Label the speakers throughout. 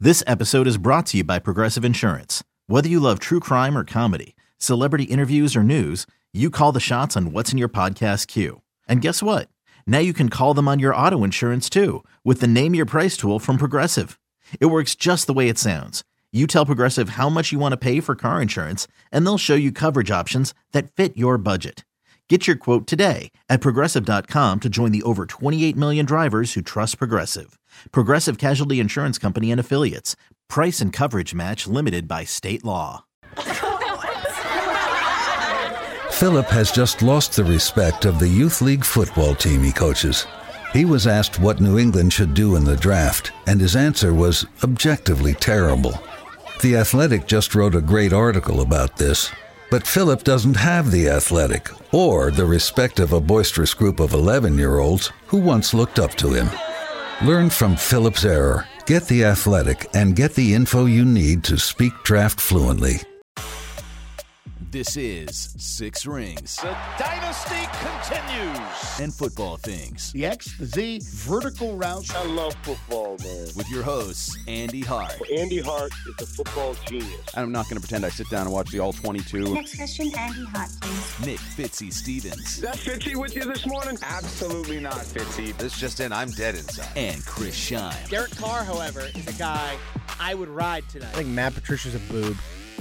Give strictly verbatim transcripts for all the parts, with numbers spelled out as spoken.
Speaker 1: This episode is brought to you by Progressive Insurance. Whether you love true crime or comedy, celebrity interviews or news, you call the shots on what's in your podcast queue. And guess what? Now you can call them on your auto insurance too with the Name Your Price tool from Progressive. It works just the way it sounds. You tell Progressive how much you want to pay for car insurance, and they'll show you coverage options that fit your budget. Get your quote today at progressive dot com to join the over twenty-eight million drivers who trust Progressive. Progressive Casualty Insurance Company and Affiliates. Price and coverage match limited by state law.
Speaker 2: Philip has just lost the respect of the youth league football team he coaches. He was asked what New England should do in the draft, and his answer was objectively terrible. The Athletic just wrote a great article about this. But Philip doesn't have the Athletic or the respect of a boisterous group of eleven-year-olds who once looked up to him. Learn from Philip's error, get the Athletic, and get the info you need to speak draft fluently.
Speaker 3: This is Six Rings.
Speaker 4: The dynasty continues.
Speaker 3: And football things.
Speaker 4: The X, the Z, vertical routes.
Speaker 5: I love football, man.
Speaker 3: With your hosts, Andy Hart.
Speaker 5: Well, Andy Hart is a football genius.
Speaker 6: I'm not going to pretend I sit down and watch the all twenty-two.
Speaker 7: Next question, Andy Hart, please.
Speaker 3: Nick Fitzy Stevens.
Speaker 5: Is that Fitzy with you this morning?
Speaker 8: Absolutely not, Fitzy. This just in, I'm dead inside.
Speaker 3: And Chris Scheim.
Speaker 9: Derek Carr, however, is a guy I would ride tonight.
Speaker 10: I think Matt Patricia's a boob.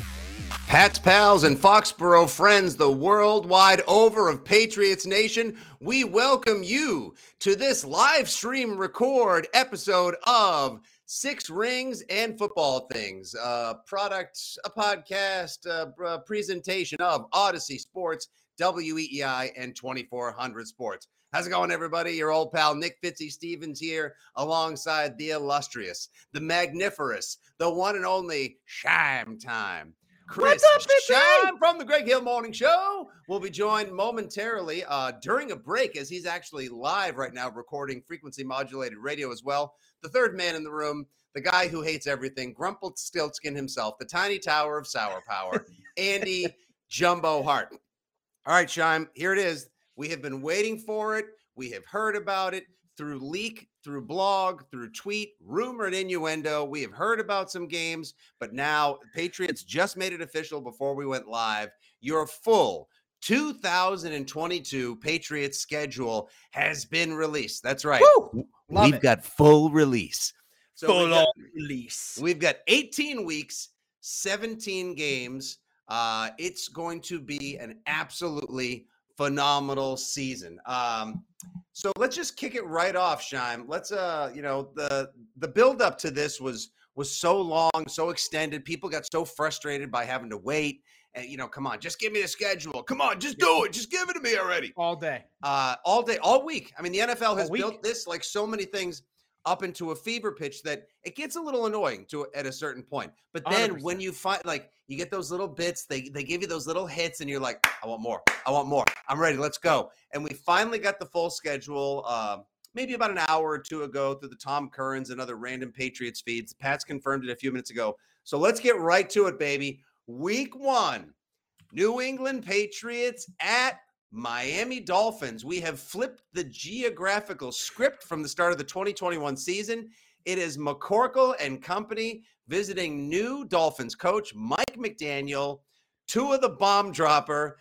Speaker 11: Pats, pals, and Foxborough friends, the worldwide over of Patriots Nation, we welcome you to this live stream record episode of Six Rings and Football Things, a product, a podcast, a, a presentation of Odyssey Sports, W E E I, and twenty-four hundred Sports. How's it going, everybody? Your old pal Nick Fitzy Stevens here, alongside the illustrious, the magniferous, the one and only Scheim Time. Chris Scheim from the Greg Hill Morning Show will be joined momentarily uh, during a break, as he's actually live right now recording frequency modulated radio as well. The third man in the room, the guy who hates everything, Grumpled Stiltskin himself, the tiny tower of sour power, Andy Jumbo Hart. All right, Scheim, here it is. We have been waiting for it. We have heard about it through leak, through blog, through tweet, rumor, and innuendo. We have heard about some games, but now Patriots just made it official before we went live. Your full two thousand twenty-two Patriots schedule has been released. That's right.
Speaker 10: Woo!
Speaker 11: We've
Speaker 10: it.
Speaker 11: got full release. So
Speaker 10: full
Speaker 11: we've got,
Speaker 10: release.
Speaker 11: We've got eighteen weeks, seventeen games. Uh, it's going to be an absolutely phenomenal season. Um, so let's just kick it right off, Scheim. Let's, uh, you know, the the build up to this was was so long, so extended. People got so frustrated by having to wait. And you know, come on, just give me the schedule. Come on, just do it. Just give it to me already.
Speaker 9: All day,
Speaker 11: uh, all day, all week. I mean, the N F L has
Speaker 9: All week.
Speaker 11: built this like so many things up into a fever pitch that it gets a little annoying to at a certain point. But then one hundred percent when you find like you get those little bits, they they give you those little hits, and you're like, I want more. I want more. I'm ready. Let's go. And we finally got the full schedule. Uh, maybe about an hour or two ago through the Tom Curran's and other random Patriots feeds. Pat's confirmed it a few minutes ago. So let's get right to it, baby. Week one, New England Patriots at Miami Dolphins. We have flipped the geographical script from the start of the twenty twenty-one season. It is McCorkle and company visiting new Dolphins coach Mike McDaniel, two of the bomb dropper,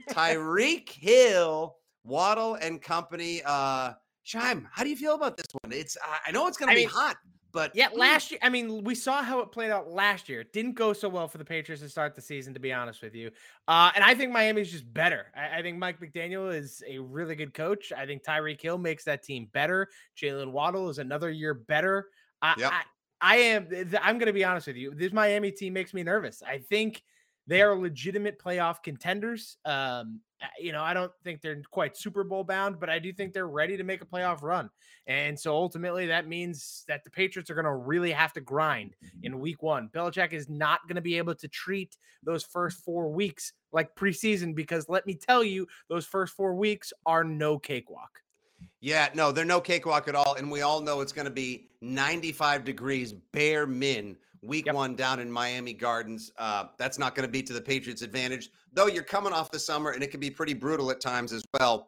Speaker 11: Tyreek Hill, Waddle and company. Uh, Scheim, how do you feel about this one? It's I know it's going to be
Speaker 9: mean,
Speaker 11: hot, but
Speaker 9: yeah, last year. I mean, we saw how it played out last year. It didn't go so well for the Patriots to start the season, to be honest with you. Uh, and I think Miami's just better. I, I think Mike McDaniel is a really good coach. I think Tyreek Hill makes that team better. Jalen Waddle is another year better. I,
Speaker 11: Yep.
Speaker 9: I, I am. I'm going to be honest with you. This Miami team makes me nervous. I think they are legitimate playoff contenders. Um, you know, I don't think they're quite Super Bowl bound, but I do think they're ready to make a playoff run. And so ultimately that means that the Patriots are going to really have to grind in week one. Belichick is not going to be able to treat those first four weeks like preseason, because let me tell you, those first four weeks are no cakewalk.
Speaker 11: Yeah, no, they're no cakewalk at all. And we all know it's going to be ninety-five degrees bare min week yep. one down in Miami Gardens. Uh, that's not going to be to the Patriots' advantage, though you're coming off the summer and it can be pretty brutal at times as well.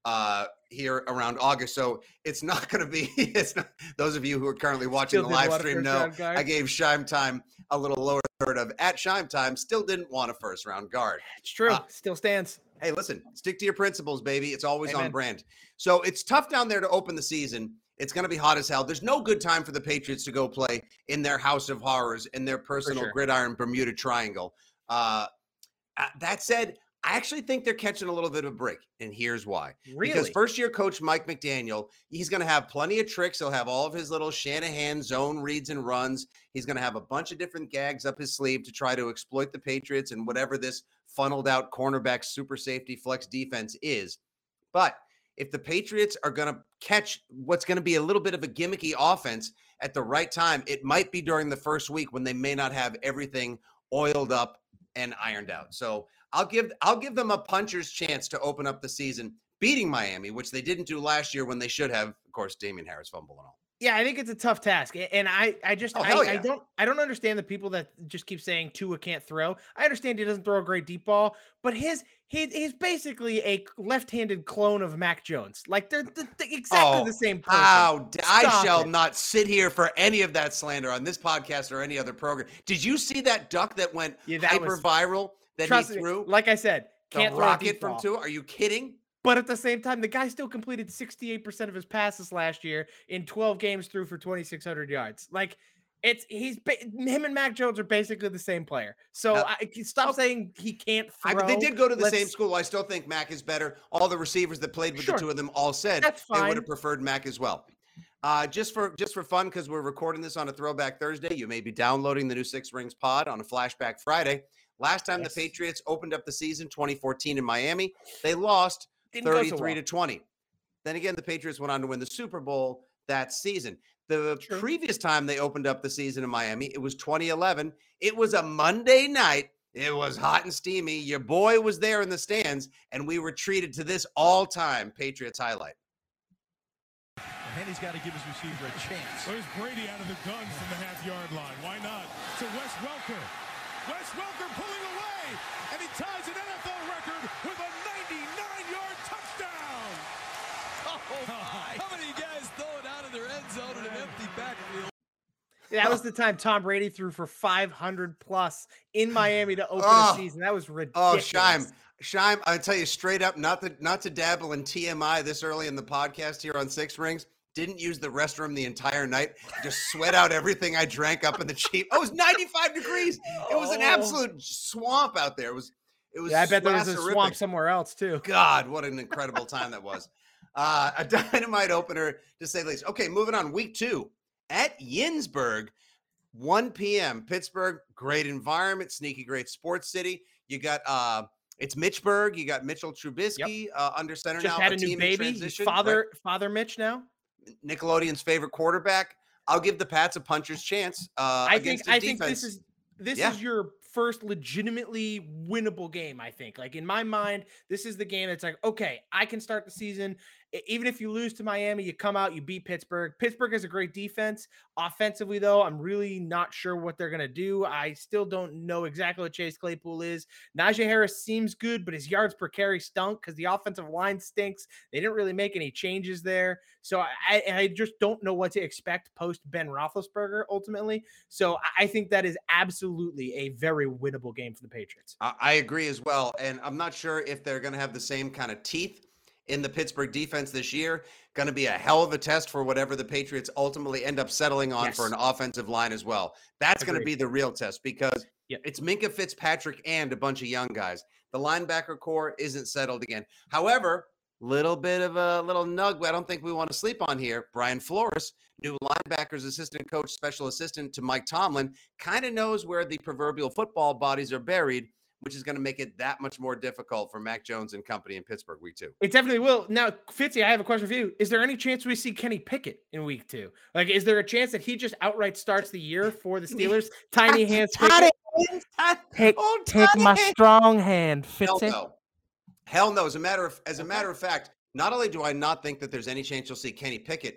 Speaker 11: uh, here around August. So it's not going to be, it's not, those of you who are currently watching
Speaker 9: Still
Speaker 11: the live stream know
Speaker 9: guard.
Speaker 11: I gave Shime Time a little lower third of at Shime Time, still didn't want a first round guard.
Speaker 9: It's true.
Speaker 11: Uh,
Speaker 9: Still stands.
Speaker 11: Hey, listen, stick to your principles, baby. It's always
Speaker 9: Amen.
Speaker 11: on brand. So it's tough down there to open the season. It's going to be hot as hell. There's no good time for the Patriots to go play in their house of horrors, in their personal
Speaker 9: sure.
Speaker 11: gridiron Bermuda Triangle. Uh, that said, I actually think they're catching a little bit of a break, and here's why.
Speaker 9: Really?
Speaker 11: Because first-year coach Mike McDaniel, he's going to have plenty of tricks. He'll have all of his little Shanahan zone reads and runs. He's going to have a bunch of different gags up his sleeve to try to exploit the Patriots and whatever this funneled-out cornerback super safety flex defense is. But if the Patriots are going to catch what's going to be a little bit of a gimmicky offense at the right time, it might be during the first week when they may not have everything oiled up and ironed out. So I'll give I'll give them a puncher's chance to open up the season beating Miami, which they didn't do last year when they should have. Of course, Damian Harris fumble and all.
Speaker 9: Yeah, I think it's a tough task, and I, I just,
Speaker 11: Oh,
Speaker 9: I,
Speaker 11: hell yeah.
Speaker 9: I don't, I don't understand the people that just keep saying Tua can't throw. I understand he doesn't throw a great deep ball, but his, he, he's basically a left-handed clone of Mac Jones. Like they're, they're exactly
Speaker 11: Oh,
Speaker 9: the same person.
Speaker 11: How I
Speaker 9: Stop
Speaker 11: shall
Speaker 9: it.
Speaker 11: not sit here for any of that slander on this podcast or any other program. Did you see that duck that went
Speaker 9: Yeah, that
Speaker 11: hyper
Speaker 9: was-
Speaker 11: viral that
Speaker 9: Trust
Speaker 11: he
Speaker 9: me,
Speaker 11: threw?
Speaker 9: like I said,
Speaker 11: the
Speaker 9: can't throw a
Speaker 11: rocket
Speaker 9: deep
Speaker 11: from
Speaker 9: ball.
Speaker 11: Tua? Are you kidding?
Speaker 9: But at the same time, the guy still completed sixty-eight percent of his passes last year in twelve games, threw for twenty-six hundred yards. Like it's he's him and Mac Jones are basically the same player. So
Speaker 11: Uh,
Speaker 9: I, stop saying he can't
Speaker 11: I,
Speaker 9: throw.
Speaker 11: they did go to the
Speaker 9: Let's-
Speaker 11: same school. I still think Mac is better. All the receivers that played with
Speaker 9: Sure.
Speaker 11: the two of them all said
Speaker 9: That's
Speaker 11: they would
Speaker 9: fine.
Speaker 11: have preferred Mac as well. Uh, just for just for fun, because we're recording this on a Throwback Thursday, you may be downloading the new Six Rings pod on a Flashback Friday. Last time
Speaker 9: Yes.
Speaker 11: the Patriots opened up the season, twenty fourteen in Miami, they lost
Speaker 9: Didn't go so
Speaker 11: thirty-three
Speaker 9: well.
Speaker 11: to twenty. Then again, the Patriots went on to win the Super Bowl that season. The
Speaker 9: True.
Speaker 11: previous time they opened up the season in Miami, it was twenty eleven. It was a Monday night. It was hot and steamy. Your boy was there in the stands, and we were treated to this all-time Patriots highlight.
Speaker 12: Henny's got to give his receiver a chance.
Speaker 13: There's Brady out of the gun from the half-yard line. Why not? To Wes Welker. Wes Welker pulling away, and he ties an N F L record with a ninety-nine-yard touchdown.
Speaker 14: Oh, my. How many guys throw it out of their end zone in an empty backfield?
Speaker 9: That was the time Tom Brady threw for five hundred plus in Miami to open
Speaker 11: Oh.
Speaker 9: the season. That was
Speaker 11: Oh,
Speaker 9: ridiculous.
Speaker 11: Shime. Shime, I tell you straight up, not to not to dabble in T M I this early in the podcast here on Six Rings. Didn't use the restroom the entire night. Just sweat out everything I drank up in the cheap. Oh, it was ninety-five degrees. It was an
Speaker 9: Oh.
Speaker 11: absolute swamp out there. It was it was
Speaker 9: Yeah, I bet there was a
Speaker 11: swasserific.
Speaker 9: swamp somewhere else too.
Speaker 11: God, what an incredible time that was. Uh, a dynamite opener, to say the least. Okay, moving on. Week two at Yinsburg, one p.m. Pittsburgh, great environment, sneaky great sports city. You got uh, it's Mitchburg. You got Mitchell Trubisky uh, under center
Speaker 9: Just
Speaker 11: now.
Speaker 9: had a,
Speaker 11: a
Speaker 9: new
Speaker 11: team in
Speaker 9: baby. He's
Speaker 11: transition,
Speaker 9: Father,
Speaker 11: right?
Speaker 9: Father Mitch now.
Speaker 11: Nickelodeon's favorite quarterback. I'll give the Pats a puncher's chance. Uh,
Speaker 9: I think
Speaker 11: against a
Speaker 9: I think
Speaker 11: defense.
Speaker 9: this is this
Speaker 11: Yeah.
Speaker 9: is your first legitimately winnable game. I think, like in my mind, this is the game that's like, okay, I can start the season. E- Even if you lose to Miami, you come out, you beat Pittsburgh. Pittsburgh has a great defense. Offensively, though, I'm really not sure what they're gonna do. I still don't know exactly what Chase Claypool is. Najee Harris seems good, but his yards per carry stunk because the offensive line stinks. They didn't really make any changes there, so I, I just don't know what to expect post Ben Roethlisberger ultimately. So I- I think that is absolutely a very winnable game for the Patriots.
Speaker 11: I I agree as well. And I'm not sure if they're going to have the same kind of teeth in the Pittsburgh defense this year. Going to be a hell of a test for whatever the Patriots ultimately end up settling on
Speaker 9: Yes.
Speaker 11: for an offensive line as well. That's going to
Speaker 9: Agreed.
Speaker 11: be the real test because
Speaker 9: Yep.
Speaker 11: it's Minka Fitzpatrick and a bunch of young guys. The linebacker core isn't settled again. However, little bit of a little nug I don't think we want to sleep on here. Brian Flores, new linebackers assistant coach, special assistant to Mike Tomlin, kind of knows where the proverbial football bodies are buried, which is going to make it that much more difficult for Mac Jones and company in Pittsburgh week two.
Speaker 9: It definitely will. Now, Fitzy, I have a question for you. Is there any chance we see Kenny Pickett in week two? Like, is there a chance that he just outright starts the year for the Steelers? Tiny hands.
Speaker 11: Tiny
Speaker 9: Pickett?
Speaker 11: hands.
Speaker 9: Take,
Speaker 11: Oh,
Speaker 9: take
Speaker 11: tiny
Speaker 9: my
Speaker 11: hands.
Speaker 9: strong hand,
Speaker 11: Hell
Speaker 9: Fitzy.
Speaker 11: no. Hell no. As a matter of as a matter of fact, not only do I not think that there's any chance you'll see Kenny Pickett,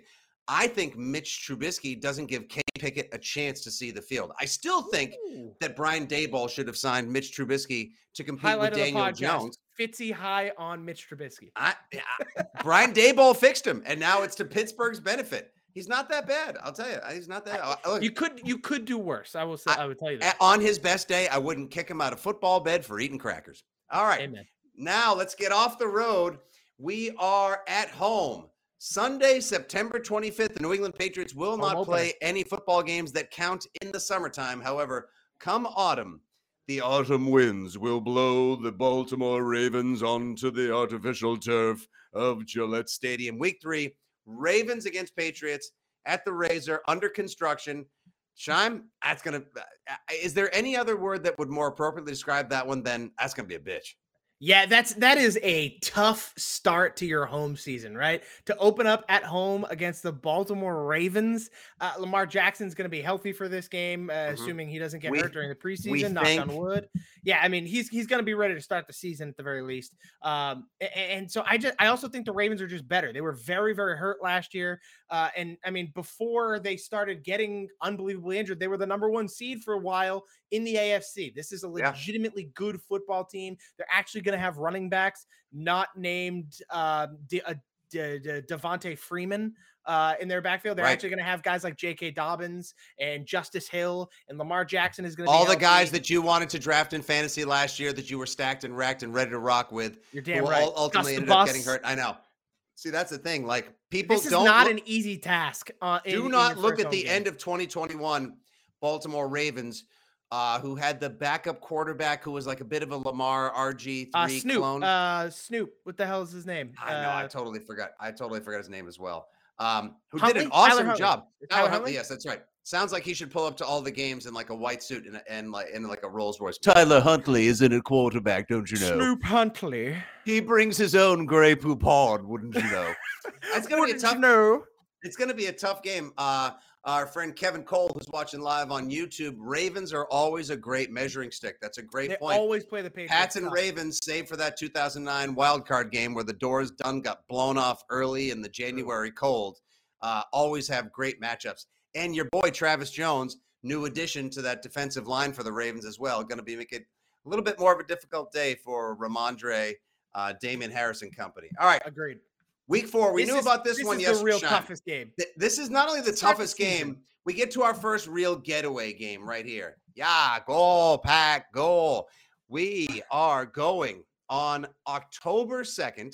Speaker 11: I think Mitch Trubisky doesn't give Kenny Pickett a chance to see the field. I still think Ooh. that Brian Daboll should have signed Mitch Trubisky to compete Highlight with Daniel Jones.
Speaker 9: Fitzy high on Mitch Trubisky.
Speaker 11: I, I, Brian Daboll fixed him, and now it's to Pittsburgh's benefit. He's not that bad. I'll tell you. He's not that. I,
Speaker 9: look, you could you could do worse. I will say. I, I would tell you that.
Speaker 11: On his best day, I wouldn't kick him out of football bed for eating crackers. All right.
Speaker 9: Amen.
Speaker 11: Now let's get off the road. We are at home. Sunday, September twenty-fifth, the New England Patriots will not home play opener. any football games that count in the summertime. However, come autumn, the autumn winds will blow the Baltimore Ravens onto the artificial turf of Gillette Stadium. Week three, Ravens against Patriots at the Razor, under construction. Shime, that's going to – is there any other word that would more appropriately describe that one than that's going to be a bitch?
Speaker 9: Yeah, that's that is a tough start to your home season, right? To open up at home against the Baltimore Ravens. Uh, Lamar Jackson's going to be healthy for this game, uh, mm-hmm. assuming he doesn't get we, hurt during the preseason. Knock think... on wood. Yeah, I mean he's he's going to be ready to start the season at the very least. Um, and, and so I just I also think the Ravens are just better. They were very very hurt last year, uh, and I mean before they started getting unbelievably injured, they were the number one seed for a while in the A F C. This is a legitimately yeah. good football team. They're actually going to have running backs not named uh, De- uh, De- De- Devontae Freeman uh, in their backfield. They're right. actually going to have guys like J K. Dobbins and Justice Hill, and Lamar Jackson is going to be
Speaker 11: all the
Speaker 9: healthy.
Speaker 11: guys that you wanted to draft in fantasy last year that you were stacked and racked and ready to rock with.
Speaker 9: You're damn right.
Speaker 11: Ultimately ended up getting hurt. I know. See, that's the thing. Like people
Speaker 9: this is
Speaker 11: don't
Speaker 9: not
Speaker 11: look,
Speaker 9: an easy task. Uh,
Speaker 11: do
Speaker 9: in,
Speaker 11: not
Speaker 9: in
Speaker 11: look at the
Speaker 9: game.
Speaker 11: end of twenty twenty-one Baltimore Ravens. Uh, who had the backup quarterback who was like a bit of a Lamar R G three
Speaker 9: uh, Snoop,
Speaker 11: clone?
Speaker 9: Uh, Snoop. What the hell is his name?
Speaker 11: I know.
Speaker 9: Uh,
Speaker 11: I totally forgot. I totally forgot his name as well. Um, who
Speaker 9: Huntley?
Speaker 11: did an awesome
Speaker 9: Tyler
Speaker 11: job.
Speaker 9: Tyler
Speaker 11: Tyler
Speaker 9: Huntley?
Speaker 11: Huntley, yes, that's right. Sounds like he should pull up to all the games in like a white suit and, and like in like a Rolls Royce. Tyler Huntley isn't a quarterback, don't you know?
Speaker 9: Snoop Huntley.
Speaker 11: He brings his own Grey Poupon, wouldn't you know? It's gonna be a tough.
Speaker 9: Know?
Speaker 11: It's gonna be a tough game. Uh, Our friend Kevin Cole, who's watching live on YouTube, Ravens are always a great measuring stick. That's a great
Speaker 9: they
Speaker 11: point.
Speaker 9: Always play the Patriots.
Speaker 11: Pats and Ravens, save for that two thousand nine wild card game where the doors done got blown off early in the January cold. Uh, always have great matchups. And your boy Travis Jones, new addition to that defensive line for the Ravens as well, going to be making a little bit more of a difficult day for Ramondre, uh, Damian Harris and company. All right,
Speaker 9: agreed.
Speaker 11: Week four, we
Speaker 9: this
Speaker 11: knew
Speaker 9: is,
Speaker 11: about this,
Speaker 9: this
Speaker 11: one
Speaker 9: is
Speaker 11: yesterday.
Speaker 9: The real toughest game.
Speaker 11: This is not only the
Speaker 9: Start
Speaker 11: toughest
Speaker 9: the
Speaker 11: game, we get to our first real getaway game right here. Yeah, goal, pack, goal. We are going on October second,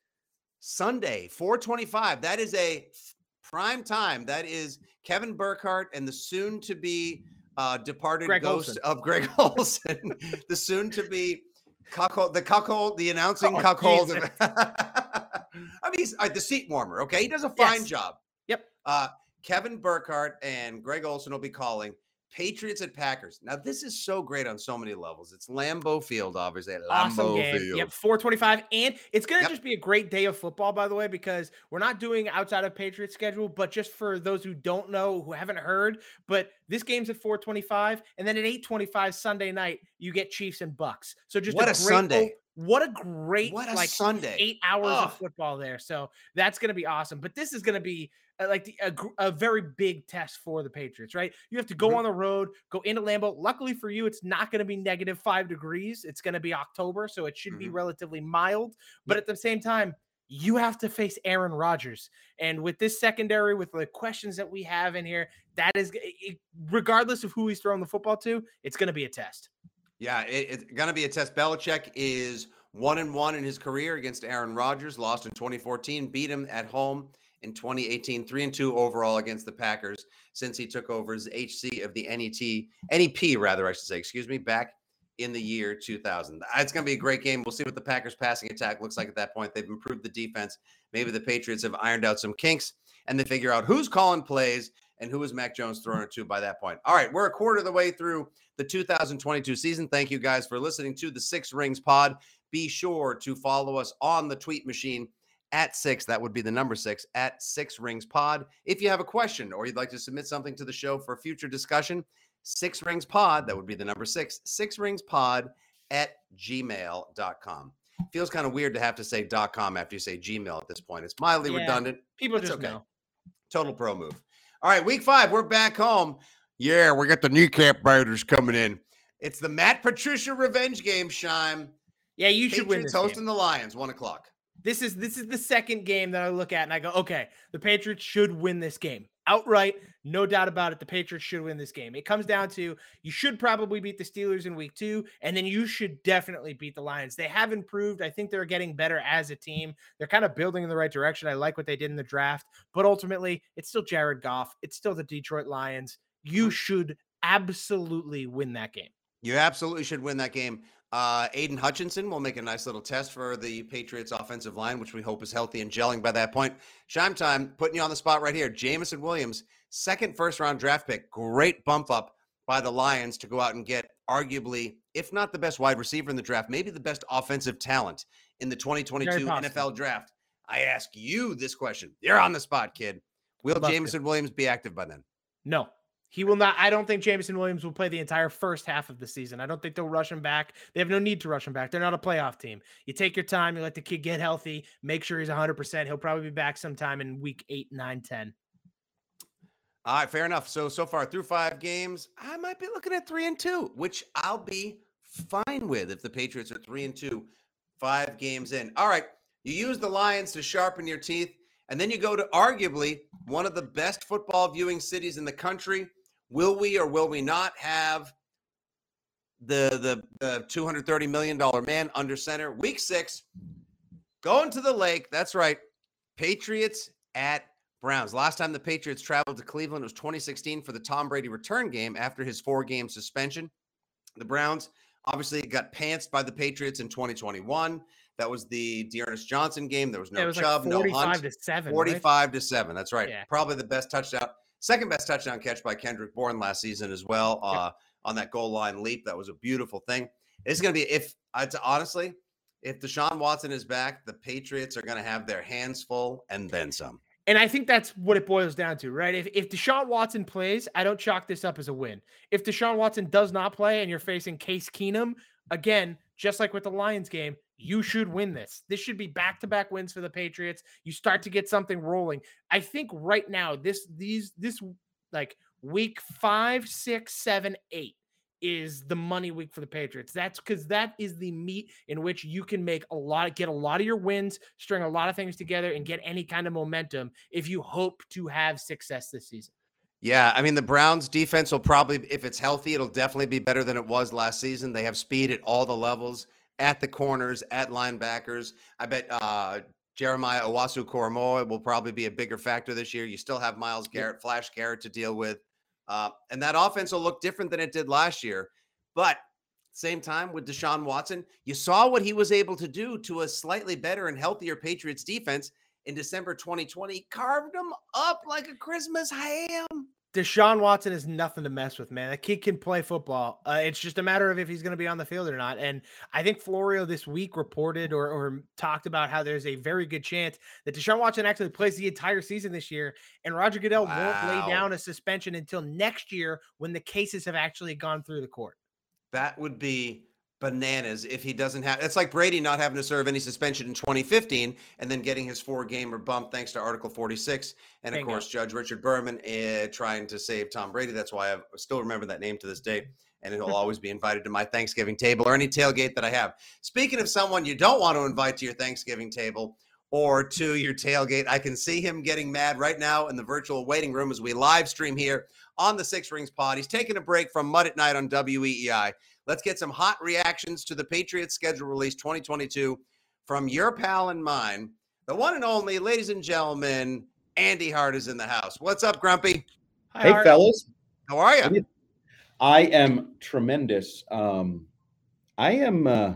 Speaker 11: Sunday, four twenty-five. That is a prime time. That is Kevin Burkhardt and the soon-to-be uh, departed
Speaker 9: Greg
Speaker 11: ghost
Speaker 9: Olsen.
Speaker 11: of Greg Olsen, the soon-to-be cuckold, the cuckold, the announcing
Speaker 9: oh,
Speaker 11: cuckold. Of, I mean, he's uh, the seat warmer, okay? He does a fine
Speaker 9: yes.
Speaker 11: job.
Speaker 9: Yep.
Speaker 11: Uh, Kevin Burkhardt and Greg Olsen will be calling Patriots at Packers. Now, this is so great on so many levels. It's Lambeau Field, obviously. Lambeau
Speaker 9: awesome game.
Speaker 11: Field.
Speaker 9: Yep, four twenty-five. And it's going to
Speaker 11: yep.
Speaker 9: just be a great day of football, by the way, because we're not doing outside of Patriots schedule, but just for those who don't know, who haven't heard, but this game's at four twenty-five. And then at eight twenty-five Sunday night, you get Chiefs and Bucks. So just
Speaker 11: what
Speaker 9: a,
Speaker 11: a
Speaker 9: great
Speaker 11: Sunday.
Speaker 9: What a great
Speaker 11: what a
Speaker 9: like
Speaker 11: Sunday.
Speaker 9: eight hours
Speaker 11: oh.
Speaker 9: of football there. So that's going to be awesome. But this is going to be uh, like the, a, a very big test for the Patriots, right? You have to go mm-hmm. on the road, go into Lambeau. Luckily for you, it's not going to be negative five degrees. It's going to be October, so it should mm-hmm. be relatively mild. But yep. at the same time, you have to face Aaron Rodgers. And with this secondary, with the questions that we have in here, that is, it, regardless of who he's throwing the football to, it's going to be a test.
Speaker 11: Yeah, it, it's going to be a test. Belichick is one and one in his career against Aaron Rodgers, lost in twenty fourteen, beat him at home in twenty eighteen, three and two overall against the Packers since he took over as H C of the N E T, N E P rather, I should say, excuse me, back in the year two thousand. It's going to be a great game. We'll see what the Packers passing attack looks like at that point. They've improved the defense. Maybe the Patriots have ironed out some kinks and they figure out who's calling plays and who is Mac Jones throwing it to by that point. All right, we're a quarter of the way through the two thousand twenty-two season. Thank you guys for listening to the Six Rings Pod. Be sure to follow us on the tweet machine at six. That would be the number six at Six Rings Pod. If you have a question or you'd like to submit something to the show for future discussion, Six Rings Pod, that would be the number six, Six Rings Pod at gmail dot com. Feels kind of weird to have to say .com after you say Gmail at this point. It's mildly
Speaker 9: yeah,
Speaker 11: redundant.
Speaker 9: People
Speaker 11: It's
Speaker 9: just
Speaker 11: okay.
Speaker 9: know.
Speaker 11: Total pro move. All right, week five, we're back home. Yeah, we got the kneecap biters coming in. It's the Matt Patricia revenge game, Shime.
Speaker 9: Yeah, you should
Speaker 11: Patriots
Speaker 9: win this
Speaker 11: hosting
Speaker 9: game.
Speaker 11: the Lions, one o'clock.
Speaker 9: This is this is the second game that I look at and I go, okay, the Patriots should win this game. Outright, no doubt about it. The Patriots should win this game. It comes down to you should probably beat the Steelers in week two, and then you should definitely beat the Lions. They have improved. I think they're getting better as a team. They're kind of building in the right direction. I like what they did in the draft, but ultimately, it's still Jared Goff. It's still the Detroit Lions. You should absolutely win that game.
Speaker 11: You absolutely should win that game. Uh, Aiden Hutchinson will make a nice little test for the Patriots offensive line, which we hope is healthy and gelling by that point. Shime time, putting you on the spot right here. Jameson Williams, second first-round draft pick. Great bump up by the Lions to go out and get arguably, if not the best wide receiver in the draft, maybe the best offensive talent in the twenty twenty-two N F L draft. I ask you this question. You're on the spot, kid. Will
Speaker 9: Love
Speaker 11: Jameson
Speaker 9: it.
Speaker 11: Williams be active by then?
Speaker 9: No. He will not. I don't think Jameson Williams will play the entire first half of the season. I don't think they'll rush him back. They have no need to rush him back. They're not a playoff team. You take your time. You let the kid get healthy. Make sure he's one hundred percent. He'll probably be back sometime in week eight, nine, ten.
Speaker 11: All right, fair enough. So, so far through five games, I might be looking at three and two, which I'll be fine with if the Patriots are three and two, five games in. All right, you use the Lions to sharpen your teeth, and then you go to arguably one of the best football viewing cities in the country. Will we or will we not have the the, the two hundred thirty million dollars man under center? Week six, going to the lake. That's right. Patriots at Browns. Last time the Patriots traveled to Cleveland was twenty sixteen for the Tom Brady return game after his four-game suspension. The Browns obviously got pantsed by the Patriots in twenty twenty-one. That was the Dearness Johnson game. There was no
Speaker 9: Yeah, it was
Speaker 11: Chubb,
Speaker 9: like
Speaker 11: no
Speaker 9: forty-five
Speaker 11: Hunt.
Speaker 9: to seven.
Speaker 11: forty-five to seven. That's right.
Speaker 9: Yeah.
Speaker 11: Probably the best touchdown. Second best touchdown catch by Kendrick Bourne last season as well, uh, on that goal line leap. That was a beautiful thing. It's going to be, if uh, to, honestly, if Deshaun Watson is back, the Patriots are going to have their hands full and then some.
Speaker 9: And I think that's what it boils down to, right? If if Deshaun Watson plays, I don't chalk this up as a win. If Deshaun Watson does not play and you're facing Case Keenum, again, just like with the Lions game, you should win this. This should be back-to-back wins for the Patriots. You start to get something rolling. I think right now, this these this like week five, six, seven, eight is the money week for the Patriots. That's because that is the meat in which you can make a lot, get a lot of your wins, string a lot of things together, and get any kind of momentum if you hope to have success this season.
Speaker 11: Yeah, I mean, the Browns defense will probably, if it's healthy, it'll definitely be better than it was last season. They have speed at all the levels, at the corners, at linebackers. I bet uh, Jeremiah Owusu-Koramoah will probably be a bigger factor this year. You still have Myles Garrett, Flash Garrett to deal with. Uh, and that offense will look different than it did last year. But same time with Deshaun Watson, you saw what he was able to do to a slightly better and healthier Patriots defense in December twenty twenty. He carved them up like a Christmas ham.
Speaker 9: Deshaun Watson is nothing to mess with, man. That kid can play football. Uh, it's just a matter of if he's going to be on the field or not. And I think Florio this week reported or, or talked about how there's a very good chance that Deshaun Watson actually plays the entire season this year, and Roger Goodell
Speaker 11: Wow.
Speaker 9: won't lay down a suspension until next year when the cases have actually gone through the court.
Speaker 11: That would be bananas if he doesn't have. It's like Brady not having to serve any suspension in twenty fifteen and then getting his four-gamer bump thanks to Article forty-six. And, of
Speaker 9: Bingo.
Speaker 11: course, Judge Richard Berman uh, trying to save Tom Brady. That's why I still remember that name to this day. And he'll always be invited to my Thanksgiving table or any tailgate that I have. Speaking of someone you don't want to invite to your Thanksgiving table or to your tailgate, I can see him getting mad right now in the virtual waiting room as we live stream here on the Six Rings Pod. He's taking a break from Mud at Night on W E E I. Let's get some hot reactions to the Patriots schedule release twenty twenty-two from your pal and mine, the one and only, ladies and gentlemen, Andy Hart is in the house. What's up, Grumpy?
Speaker 9: Hi,
Speaker 15: Hey,
Speaker 9: Art.
Speaker 15: fellas.
Speaker 11: How are you?
Speaker 15: I am tremendous. Um, I am uh,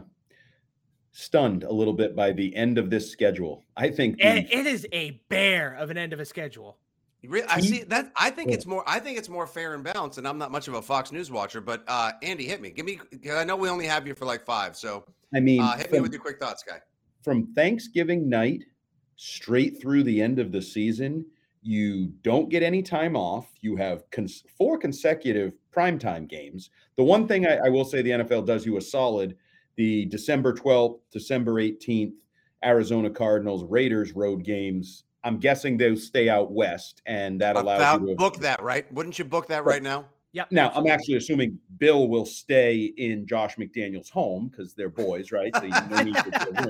Speaker 15: stunned a little bit by the end of this schedule. I think the,
Speaker 9: It, it is a bear of an end of a schedule.
Speaker 11: Really, I see that. I think it's more. I think it's more fair and balanced. And I'm not much of a Fox News watcher, but uh, Andy, hit me. Give me. I know we only have you for like five, so
Speaker 15: I mean,
Speaker 11: uh, hit
Speaker 15: from,
Speaker 11: me with your quick thoughts, guy.
Speaker 15: From Thanksgiving night straight through the end of the season, you don't get any time off. You have cons- four consecutive primetime games. The one thing I, I will say the N F L does you a solid: the December twelfth, December eighteenth, Arizona Cardinals Raiders road games. I'm guessing they'll stay out west, and that allows
Speaker 11: About,
Speaker 15: you to
Speaker 11: book that, right? Wouldn't you book that right, right now?
Speaker 9: Yeah.
Speaker 15: Now, I'm actually assuming Bill will stay in Josh McDaniels' home because they're boys, right? So you no need to room.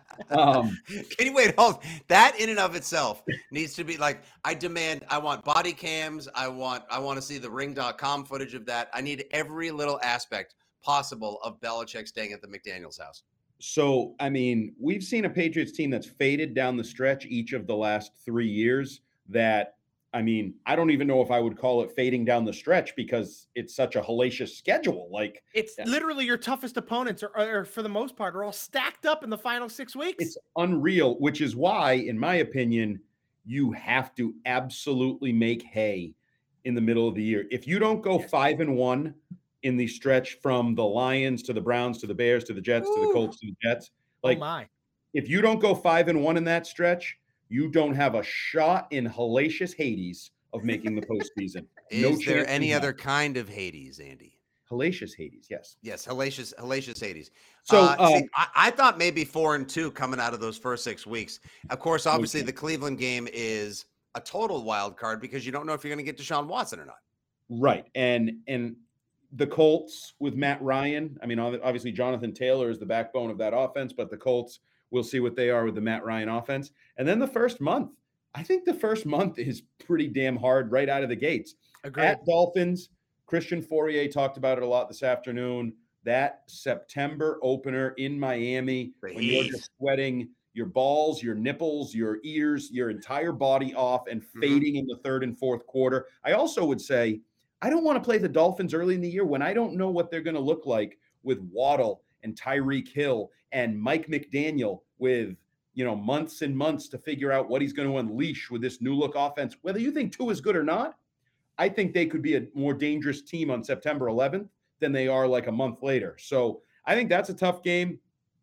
Speaker 15: Um,
Speaker 11: Can you wait? Hold. That in and of itself needs to be like, I demand, I want body cams. I want, I want to see the ring dot com footage of that. I need every little aspect possible of Belichick staying at the McDaniels house.
Speaker 15: So, I mean, we've seen a Patriots team that's faded down the stretch each of the last three years that, I mean, I don't even know if I would call it fading down the stretch because it's such a hellacious schedule. Like
Speaker 9: it's yeah. literally your toughest opponents are, are, for the most part, are all stacked up in the final six weeks.
Speaker 15: It's unreal, which is why, in my opinion, you have to absolutely make hay in the middle of the year. If you don't go five and one in the stretch from the Lions to the Browns to the Bears to the Jets Ooh. to the Colts to the Jets, like
Speaker 9: oh my.
Speaker 15: if you don't go five and one in that stretch, you don't have a shot in hellacious Hades of making the postseason.
Speaker 11: Is
Speaker 15: no
Speaker 11: there any other kind of Hades, Andy?
Speaker 15: Hellacious Hades, yes.
Speaker 11: Yes, hellacious, hellacious Hades.
Speaker 15: So
Speaker 11: uh,
Speaker 15: um,
Speaker 11: see, I, I thought maybe four and two coming out of those first six weeks. Of course, obviously okay. the Cleveland game is a total wild card because you don't know if you're going to get Deshaun Watson or not.
Speaker 15: Right, and and the Colts with Matt Ryan. I mean, obviously Jonathan Taylor is the backbone of that offense, but the Colts. We'll see what they are with the Matt Ryan offense. And then the first month, I think the first month is pretty damn hard right out of the gates.
Speaker 9: Agreed.
Speaker 15: At Dolphins, Christian Fourier talked about it a lot this afternoon. That September opener in Miami, when you're just sweating your balls, your nipples, your ears, your entire body off and fading mm-hmm. in the third and fourth quarter. I also would say, I don't want to play the Dolphins early in the year when I don't know what they're going to look like with Waddle and Tyreek Hill and Mike McDaniel with, you know, months and months to figure out what he's going to unleash with this new look offense. Whether you think Tua is good or not, I think they could be a more dangerous team on September eleventh than they are like a month later. So I think that's a tough game.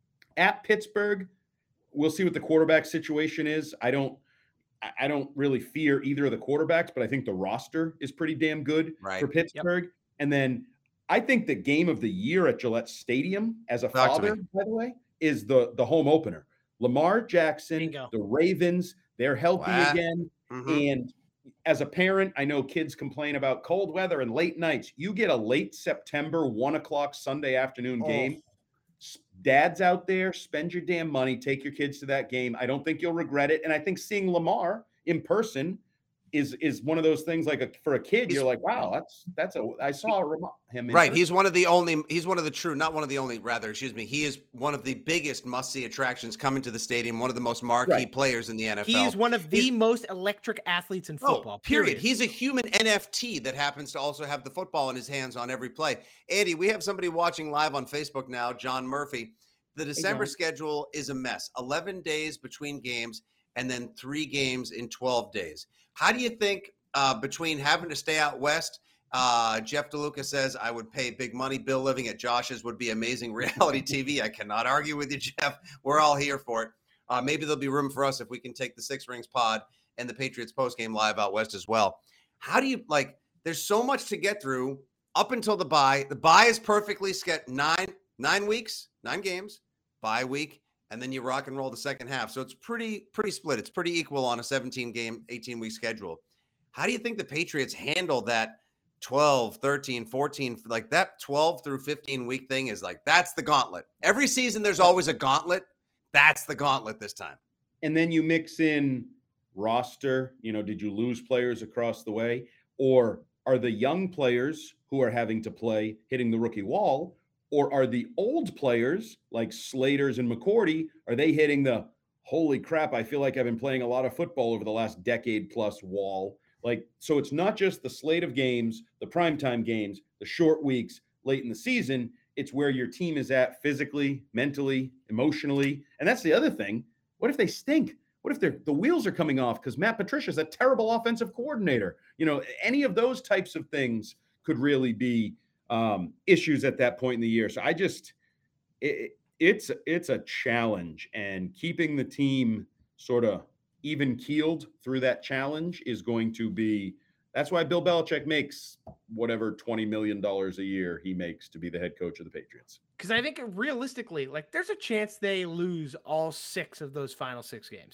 Speaker 15: At Pittsburgh, we'll see what the quarterback situation is. I don't I don't really fear either of the quarterbacks, but I think the roster is pretty damn good right. for Pittsburgh. Yep. And then I think the game of the year at Gillette Stadium as a
Speaker 11: Talk
Speaker 15: father, by the way, is the, the home opener. Lamar Jackson,
Speaker 9: Bingo.
Speaker 15: the Ravens, they're healthy
Speaker 11: wow.
Speaker 15: again.
Speaker 11: Mm-hmm.
Speaker 15: And as a parent, I know kids complain about cold weather and late nights. You get a late September, one o'clock Sunday afternoon game. Oh. Dads out there, spend your damn money, take your kids to that game. I don't think you'll regret it. And I think seeing Lamar in person is is one of those things like a, for a kid, he's, you're like, wow, that's that's a I saw him in
Speaker 11: right.
Speaker 15: person.
Speaker 11: He's one of the only he's one of the true, not one of the only, rather, excuse me. He is one of the biggest must-see attractions coming to the stadium, one of the most marquee right. players in the N F L.
Speaker 9: He's one of the he's, most electric athletes in football.
Speaker 11: Oh, period. period. He's a human N F T that happens to also have the football in his hands on every play. Andy, we have somebody watching live on Facebook now, John Murphy. The December hey, schedule is a mess. eleven days between games and then three games in twelve days. How do you think uh, between having to stay out west, uh, Jeff DeLuca says, I would pay big money. Bill living at Josh's would be amazing reality T V. I cannot argue with you, Jeff. We're all here for it. Uh, maybe there'll be room for us if we can take the Six Rings pod and the Patriots postgame live out west as well. How do you, like, there's so much to get through up until the bye. The bye is perfectly scheduled. Nine, nine weeks, nine games, bye week, and then you rock and roll the second half. So it's pretty, pretty split. It's pretty equal on a seventeen game, eighteen week schedule. How do you think the Patriots handle that twelve, thirteen, fourteen, like that twelve through fifteen week thing is like, that's the gauntlet. Every season there's always a gauntlet. That's the gauntlet this time.
Speaker 15: And then you mix in roster, you know, did you lose players across the way? Or are the young players who are having to play hitting the rookie wall? Or are the old players like Slaters and McCourty, are they hitting the holy crap, I feel like I've been playing a lot of football over the last decade plus wall? Like, so it's not just the slate of games, the primetime games, the short weeks late in the season. It's where your team is at physically, mentally, emotionally. And that's the other thing. What if they stink? What if they're, the wheels are coming off because Matt Patricia's a terrible offensive coordinator? You know, any of those types of things could really be um, issues at that point in the year. So I just, it, it's, it's a challenge, and keeping the team sort of even keeled through that challenge is going to be, that's why Bill Belichick makes whatever twenty million dollars a year he makes to be the head coach of the Patriots.
Speaker 9: Because I think realistically, like, there's a chance they lose all six of those final six games.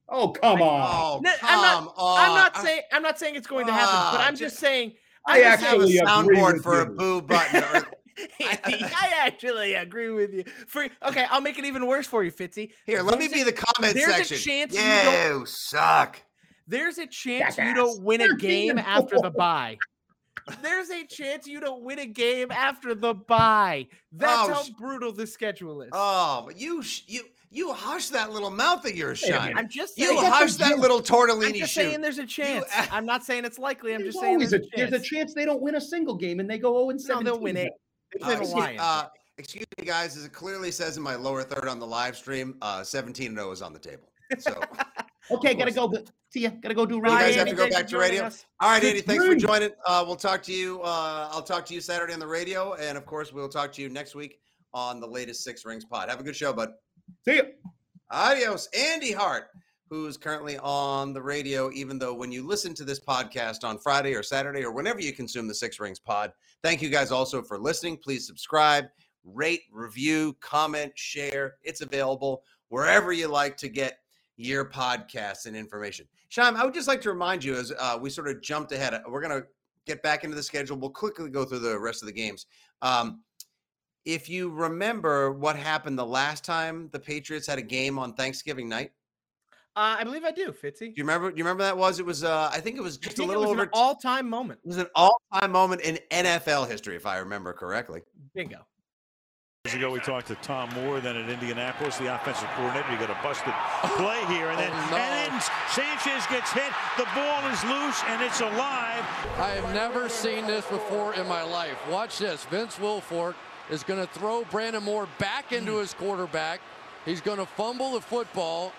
Speaker 15: Oh, come
Speaker 9: I,
Speaker 15: on.
Speaker 11: Oh,
Speaker 9: no,
Speaker 11: come
Speaker 9: I'm not,
Speaker 11: on.
Speaker 9: I'm not saying I'm not saying it's going to happen, but
Speaker 11: Ah,
Speaker 9: I'm just, just saying
Speaker 15: I
Speaker 9: I'm
Speaker 15: actually
Speaker 11: have a
Speaker 15: agree
Speaker 11: soundboard
Speaker 15: with
Speaker 11: for
Speaker 15: you.
Speaker 11: a boo button. Or,
Speaker 9: I, I actually agree with you. For okay, I'll make it even worse for you, Fitzy.
Speaker 11: Here, let me
Speaker 9: There's
Speaker 11: be
Speaker 9: a-
Speaker 11: the comment
Speaker 9: there's
Speaker 11: section.
Speaker 9: a chance you
Speaker 11: you
Speaker 9: don't.
Speaker 11: suck.
Speaker 9: There's a chance
Speaker 15: Jackass.
Speaker 9: you don't win a
Speaker 15: thirteen
Speaker 9: game
Speaker 15: and
Speaker 9: after the
Speaker 15: four.
Speaker 9: bye. There's a chance you don't win a game after the bye. That's
Speaker 11: Oh,
Speaker 9: how
Speaker 11: sh-
Speaker 9: brutal the schedule is.
Speaker 11: Oh, but you sh- you you hush that little mouth of yours,
Speaker 15: Wait a
Speaker 11: Shine.
Speaker 15: minute.
Speaker 9: I'm just saying.
Speaker 11: You hush that little
Speaker 9: I'm
Speaker 11: tortellini
Speaker 9: just
Speaker 11: shoot.
Speaker 9: saying there's a chance.
Speaker 11: You-
Speaker 9: I'm not saying it's likely. I'm
Speaker 15: There's
Speaker 9: just saying
Speaker 15: always
Speaker 9: there's
Speaker 15: a,
Speaker 9: a chance.
Speaker 15: there's a chance they don't win a single game and they go oh and
Speaker 9: No,
Speaker 15: seventeen.
Speaker 9: they'll win it. They play
Speaker 11: Uh,
Speaker 9: the
Speaker 11: excuse,
Speaker 9: Lions.
Speaker 11: uh, excuse me, guys. As it clearly says in my lower third on the live stream, uh, seventeen and oh is on the table. So,
Speaker 15: Okay, gotta go. But see ya. Gotta go do
Speaker 11: you
Speaker 15: radio.
Speaker 11: guys
Speaker 9: Andy,
Speaker 11: have to go
Speaker 9: thanks
Speaker 11: back
Speaker 9: for
Speaker 11: to
Speaker 9: joining
Speaker 11: radio.
Speaker 9: us.
Speaker 11: All right, Andy, thanks for
Speaker 15: Good.
Speaker 11: joining. Uh, we'll talk to you. Uh, I'll talk to you Saturday on the radio, and of course, we'll talk to you next week on the latest Six Rings pod. Have a good show, bud.
Speaker 15: See ya.
Speaker 11: Adios, Andy Hart, who's currently on the radio, even though when you listen to this podcast on Friday or Saturday or whenever you consume the Six Rings pod, thank you guys also for listening. Please subscribe, rate, review, comment, share. It's available wherever you like to get your podcasts and information. Shime, I would just like to remind you as uh, we sort of jumped ahead, we're going to get back into the schedule. We'll quickly go through the rest of the games. Um, if you remember what happened the last time the Patriots had a game on Thanksgiving night,
Speaker 9: Uh, I believe I do, Fitzy.
Speaker 11: do you remember? Do you remember that was? It was. Uh, I think it was
Speaker 9: I
Speaker 11: just a
Speaker 9: think it
Speaker 11: little
Speaker 9: was
Speaker 11: over.
Speaker 9: an all-time moment.
Speaker 11: It was an all-time moment in N F L history, if I remember correctly.
Speaker 9: Bingo.
Speaker 13: Years ago, we talked to Tom Moore, then at Indianapolis, the offensive coordinator. You got a busted play here, and then,
Speaker 14: Oh, no.
Speaker 13: and then Sanchez gets hit. The ball is loose, and it's alive.
Speaker 14: I have never seen this before in my life. Watch this. Vince Wilfork is going to throw Brandon Moore back into his quarterback. He's going to fumble the football.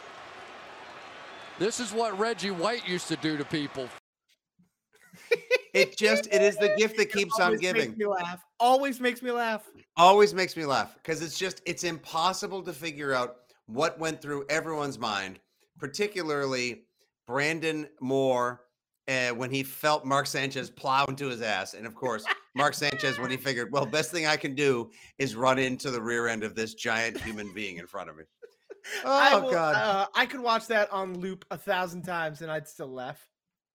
Speaker 14: This is what Reggie White used to do to people.
Speaker 11: It just, it is the gift that keeps on
Speaker 9: Always
Speaker 11: giving.
Speaker 9: Makes me laugh. Always makes me laugh.
Speaker 11: Always makes me laugh because it's just, it's impossible to figure out what went through everyone's mind, particularly Brandon Moore uh, when he felt Mark Sanchez plow into his ass. And of course, Mark Sanchez, when he figured, well, best thing I can do is run into the rear end of this giant human being in front of me. Oh,
Speaker 9: I will,
Speaker 11: God.
Speaker 9: Uh, I could watch that on loop a thousand times and I'd still laugh.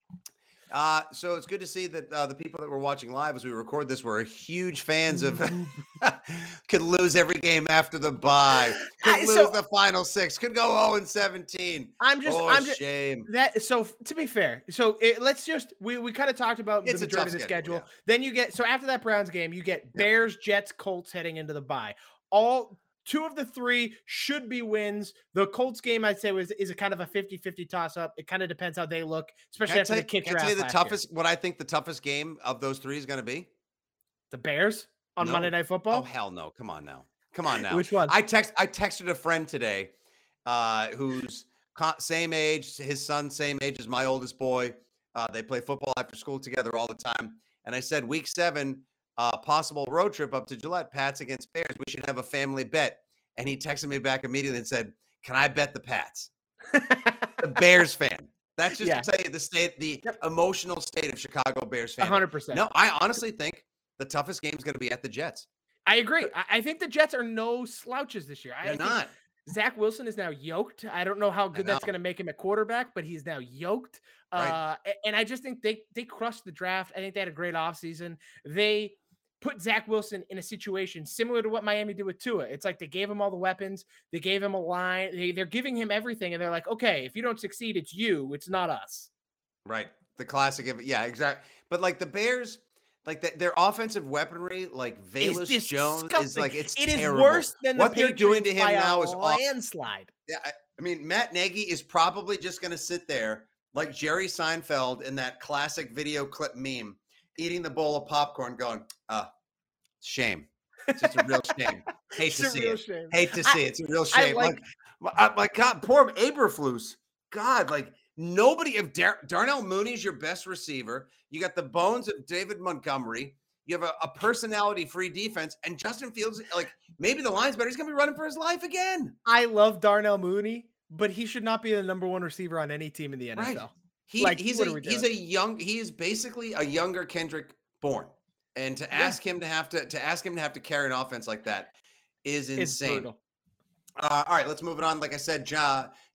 Speaker 11: Uh, so it's good to see that uh, the people that were watching live as we record this were huge fans of could lose every game after the bye, could
Speaker 9: I-
Speaker 11: lose
Speaker 9: so-
Speaker 11: the final six, could go oh and seventeen.
Speaker 9: I'm just,
Speaker 11: Oh,
Speaker 9: I'm just
Speaker 11: shame.
Speaker 9: that. So f- to be fair, so it, let's just we we kind of talked about
Speaker 11: It's
Speaker 9: the
Speaker 11: a
Speaker 9: majority
Speaker 11: tough
Speaker 9: of the
Speaker 11: schedule,
Speaker 9: schedule. Then you get so after that Browns game, you get Bears, Jets, Colts heading into the bye. All two of the three should be wins. The Colts game, I'd say, was is a kind of a fifty-fifty toss-up. It kind of depends how they look, especially
Speaker 11: Can I
Speaker 9: after
Speaker 11: tell,
Speaker 9: the kick
Speaker 11: can I tell you the
Speaker 9: last year.
Speaker 11: toughest, what I think the toughest game of those three is going to be?
Speaker 9: The Bears on
Speaker 11: No.
Speaker 9: Monday Night Football.
Speaker 11: Oh, hell no. Come on now. Come on now.
Speaker 9: Which one?
Speaker 11: I text, I texted a friend today uh, who's co- same age, his son, same age as my oldest boy. Uh, they play football after school together all the time. And I said, week seven, uh, possible road trip up to Gillette, Pats against Bears. We should have a family bet. And he texted me back immediately and said, can I bet the Pats? The Bears fan. That's just
Speaker 9: Yeah.
Speaker 11: to tell you the state, the emotional state of Chicago Bears fan.
Speaker 9: one hundred percent.
Speaker 11: No, I honestly think the toughest game is going to be at the Jets.
Speaker 9: I agree. I, I think the Jets are no slouches this year. I
Speaker 11: They're
Speaker 9: think
Speaker 11: not.
Speaker 9: Zach Wilson is now yoked. I don't know how good that's
Speaker 11: know.
Speaker 9: going to make him at quarterback, but he's now yoked.
Speaker 11: Right.
Speaker 9: Uh, a- and I just think they they crushed the draft. I think they had a great offseason. They put Zach Wilson in a situation similar to what Miami did with Tua. It's like they gave him all the weapons. They gave him a line. They, they're giving him everything. And they're like, okay, if you don't succeed, it's you. It's not us.
Speaker 11: Right. The classic of yeah, exactly. But like the Bears, like the, their offensive weaponry, like Valus Jones is like it's
Speaker 9: It is
Speaker 11: terrible.
Speaker 9: worse than
Speaker 11: what
Speaker 9: the
Speaker 11: they're doing to
Speaker 9: Patriots
Speaker 11: him
Speaker 9: by
Speaker 11: now
Speaker 9: a
Speaker 11: is awful.
Speaker 9: landslide.
Speaker 11: Yeah, I, I mean Matt Nagy is probably just going to sit there like Jerry Seinfeld in that classic video clip meme, eating the bowl of popcorn, going, "Uh, shame. It's just a real shame. Hate
Speaker 9: It's
Speaker 11: to
Speaker 9: a
Speaker 11: see
Speaker 9: real
Speaker 11: it.
Speaker 9: shame.
Speaker 11: Hate to
Speaker 9: I-
Speaker 11: see it. It's a real
Speaker 9: I
Speaker 11: shame.
Speaker 9: like-
Speaker 11: Like, my, uh, my God, poor Aberflus. God, like nobody. If Dar- Darnell Mooney's your best receiver, you got the bones of David Montgomery. You have a, a personality-free defense, and Justin Fields, like maybe the line's better. He's gonna be running for his life again.
Speaker 9: I love Darnell Mooney, but he should not be the number one receiver on any team in the N F L.
Speaker 11: Right. He,
Speaker 9: Like,
Speaker 11: he's
Speaker 9: what
Speaker 11: a
Speaker 9: are we
Speaker 11: he's
Speaker 9: doing?
Speaker 11: a young he is basically a younger Kendrick Bourne, and to
Speaker 9: Yeah.
Speaker 11: ask him to have to to ask him to have to carry an offense like that is
Speaker 9: It's
Speaker 11: insane.
Speaker 9: brutal.
Speaker 11: Uh, all right, let's move it on. Like I said, Ja,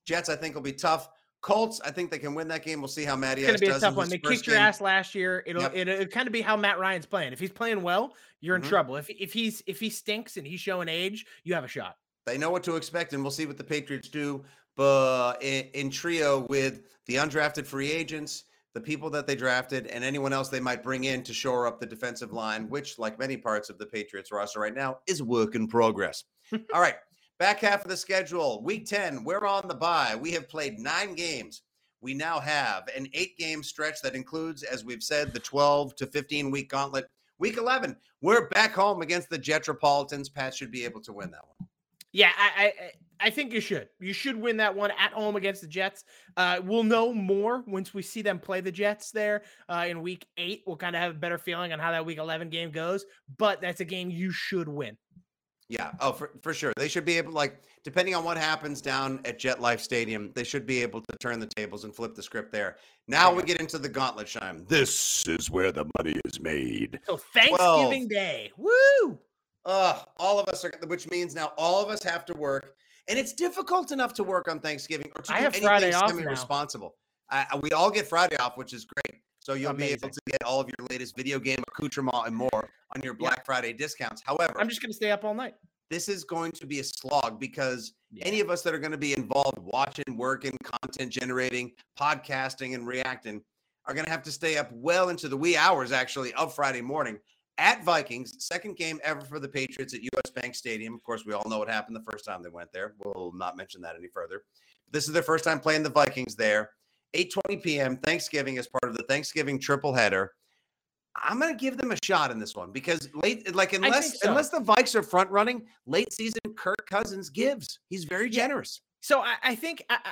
Speaker 11: Jets, I think, will be tough. Colts, I think they can win that game. We'll see how Matty
Speaker 9: It's going
Speaker 11: Ice
Speaker 9: to be a
Speaker 11: does
Speaker 9: tough
Speaker 11: in
Speaker 9: one.
Speaker 11: his
Speaker 9: They
Speaker 11: first
Speaker 9: kicked your
Speaker 11: game.
Speaker 9: ass last year. It'll,
Speaker 11: Yep.
Speaker 9: it'll, it'll kind of be how Matt Ryan's playing. If he's playing well, you're in
Speaker 11: Mhm.
Speaker 9: trouble. If if he's if he stinks and he's showing age, you have a shot.
Speaker 11: They know what to expect, and we'll see what the Patriots do. But in, in trio with the undrafted free agents, the people that they drafted, and anyone else they might bring in to shore up the defensive line, which, like many parts of the Patriots roster right now, is work in progress. All right, back half of the schedule. Week ten, we're on the bye. We have played nine games. We now have an eight-game stretch that includes, as we've said, the twelve to fifteen-week gauntlet. Week eleven, we're back home against the Jetropolitans. Pat should be able to win that one.
Speaker 9: Yeah, I, I I think you should. You should win that one at home against the Jets. Uh, we'll know more once we see them play the Jets there uh, in week eight. We'll kind of have a better feeling on how that week eleven game goes. But that's a game you should win.
Speaker 11: Yeah, oh, for, for sure. They should be able, like, depending on what happens down at Jet Life Stadium, they should be able to turn the tables and flip the script there. Now yeah. we get into the gauntlet, Shime. This is where the money is made.
Speaker 9: So Thanksgiving twelve. Day. Woo!
Speaker 11: Uh, all of us are, which means now all of us have to work. And it's difficult enough to work on Thanksgiving or to
Speaker 9: I
Speaker 11: do
Speaker 9: have
Speaker 11: anything
Speaker 9: Friday off
Speaker 11: semi-responsible. Uh, we all get Friday off, which is great. So you'll
Speaker 9: Amazing.
Speaker 11: be able to get all of your latest video game accoutrement and more on your Black yeah. Friday discounts. However,
Speaker 9: I'm just going to stay up all night.
Speaker 11: This is going to be a slog because yeah. any of us that are going to be involved watching, working, content generating, podcasting, and reacting are going to have to stay up well into the wee hours, actually, of Friday morning at Vikings. Second game ever for the Patriots at U S Bank Stadium. Of course, we all know what happened the first time they went there. We'll not mention that any further. This is their first time playing the Vikings there. eight twenty p.m. Thanksgiving as part of the Thanksgiving triple header. I'm going to give them a shot in this one because late, like unless so. unless the Vikes are front running, late season Kirk Cousins gives. He's very
Speaker 9: yeah.
Speaker 11: generous.
Speaker 9: So I, I think I,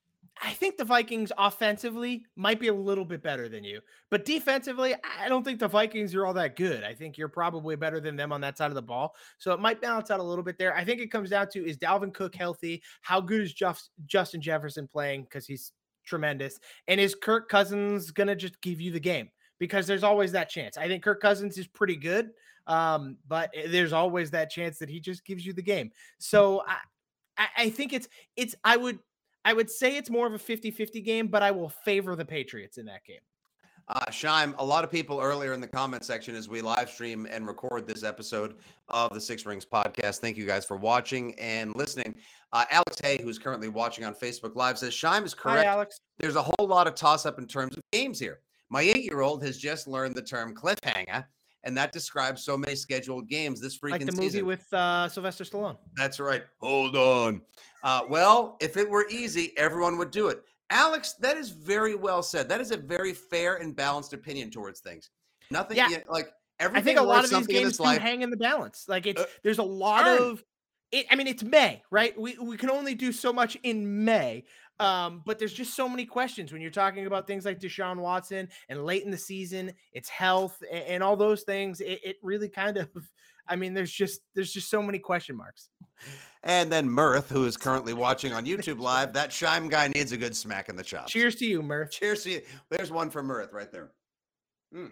Speaker 9: I think the Vikings offensively might be a little bit better than you, but defensively, I don't think the Vikings are all that good. I think you're probably better than them on that side of the ball. So it might balance out a little bit there. I think it comes down to, is Dalvin Cook healthy? How good is Just, Justin Jefferson playing? Because he's tremendous. And is Kirk Cousins going to just give you the game? Because there's always that chance. I think Kirk Cousins is pretty good, um, but there's always that chance that he just gives you the game. So I, I, I think it's it's I would I would say it's more of a fifty-fifty game, but I will favor the Patriots in that game.
Speaker 11: Uh, Shime, a lot of people earlier in the comment section as we live stream and record this episode of the Six Rings podcast. Thank you guys for watching and listening. Uh, Alex Hay, who's currently watching on Facebook Live, says Shime is correct.
Speaker 9: Hi, Alex.
Speaker 11: There's a whole lot of toss up in terms of games here. My eight-year-old has just learned the term cliffhanger, and that describes so many scheduled games this freaking season.
Speaker 9: Like the movie
Speaker 11: season.
Speaker 9: with uh, Sylvester Stallone.
Speaker 11: That's right. Hold on. Uh, well, if it were easy, everyone would do it. Alex, that is very well said. That is a very fair and balanced opinion towards things. Nothing
Speaker 9: yeah.
Speaker 11: yet, like everything.
Speaker 9: I think a lot of these
Speaker 11: games
Speaker 9: games do
Speaker 11: life,
Speaker 9: hang in the balance. Like it's
Speaker 11: uh,
Speaker 9: there's a lot
Speaker 11: earn.
Speaker 9: of it. I mean, it's May, right? We we can only do so much in May. Um, but there's just so many questions when you're talking about things like Deshaun Watson and late in the season, it's health and, and all those things. It, it really kind of, I mean, there's just, there's just so many question marks.
Speaker 11: And then Mirth, who is currently watching on YouTube Live, that Shime guy needs a good smack in the chops.
Speaker 9: Cheers to you, Mirth.
Speaker 11: Cheers to you. There's one for Mirth right there. Mm.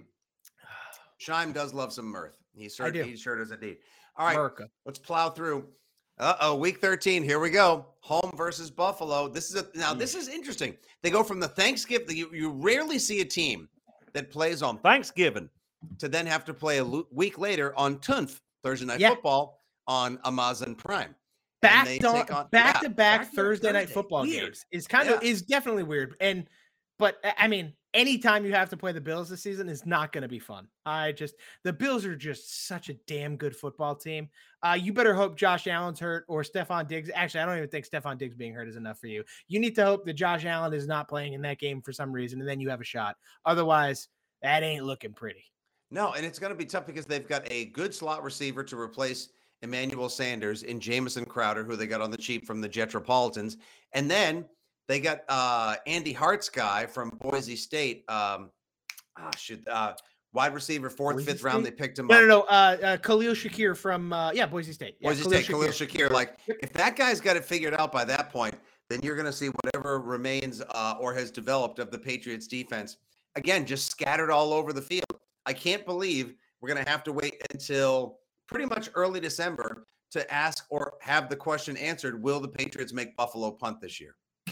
Speaker 11: Shime does love some Mirth. He sure, he sure does indeed. All right, America. Let's plow through. Uh-oh, week thirteen. Here we go. Home versus Buffalo. This is a now. This is interesting. They go from the Thanksgiving. You, you rarely see a team that plays on Thanksgiving to then have to play a lo- week later on Tunf Thursday Night yeah. Football on Amazon Prime.
Speaker 9: Back to on, back yeah, to back, back Thursday Night Football
Speaker 11: weird.
Speaker 9: games is kind
Speaker 11: yeah.
Speaker 9: of is definitely weird. And but I mean, anytime you have to play the Bills this season is not going to be fun. I just the Bills are just such a damn good football team. Uh, you better hope Josh Allen's hurt or Stephon Diggs. Actually, I don't even think Stephon Diggs being hurt is enough for you. You need to hope that Josh Allen is not playing in that game for some reason, and then you have a shot. Otherwise, that ain't looking pretty.
Speaker 11: No, and it's going to be tough because they've got a good slot receiver to replace Emmanuel Sanders in Jamison Crowder, who they got on the cheap from the Jetropolitans. And then they got uh, Andy Hart's guy from Boise State. Um, oh, shoot, uh, wide receiver, fourth, Boise fifth State? round. They picked him
Speaker 9: no,
Speaker 11: up.
Speaker 9: No, no, no. Uh, uh, Khalil Shakir from, uh, yeah, Boise State. Yeah,
Speaker 11: Boise
Speaker 9: Khalil
Speaker 11: State, Khalil Shakir. Like, if that guy's got it figured out by that point, then you're going to see whatever remains uh, or has developed of the Patriots defense. Again, just scattered all over the field. I can't believe we're going to have to wait until pretty much early December to ask or have the question answered, will the Patriots make Buffalo punt this year?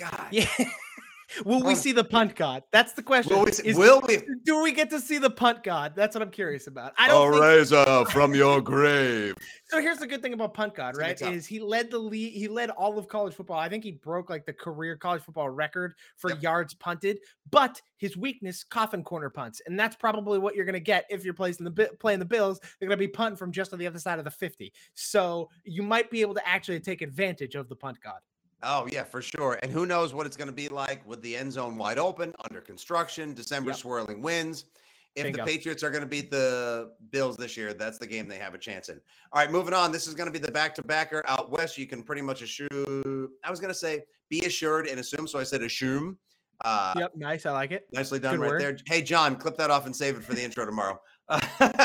Speaker 11: God.
Speaker 9: Yeah. Will we see the punt god? That's the question.
Speaker 11: Will we? See,
Speaker 9: Is,
Speaker 11: will we?
Speaker 9: Do we get to see the punt god? That's what I'm curious about. I don't.
Speaker 11: Oh,
Speaker 9: think-
Speaker 11: raise up from your grave.
Speaker 9: So here's the good thing about punt god, right?
Speaker 11: It's
Speaker 9: Is he led the lead? He led all of college football. I think he broke like the career college football record for
Speaker 11: Yep.
Speaker 9: yards punted. But his weakness, coffin corner punts, and that's probably what you're going to get if you're playing the playing the Bills. They're going to be punting from just on the other side of the fifty. So you might be able to actually take advantage of the punt god.
Speaker 11: Oh, yeah, for sure. And who knows what it's going to be like with the end zone wide open, under construction, December
Speaker 9: Yep.
Speaker 11: swirling winds. If
Speaker 9: Bingo.
Speaker 11: the Patriots are going to beat the Bills this year, that's the game they have a chance in. All right, moving on. This is going to be the back-to-backer out west. You can pretty much assume, I was going to say be assured and assume, so I said assume. Uh,
Speaker 9: Yep, nice. I like it.
Speaker 11: Nicely done
Speaker 9: Good
Speaker 11: right
Speaker 9: word.
Speaker 11: there. Hey, John, clip that off and save it for the intro tomorrow. uh,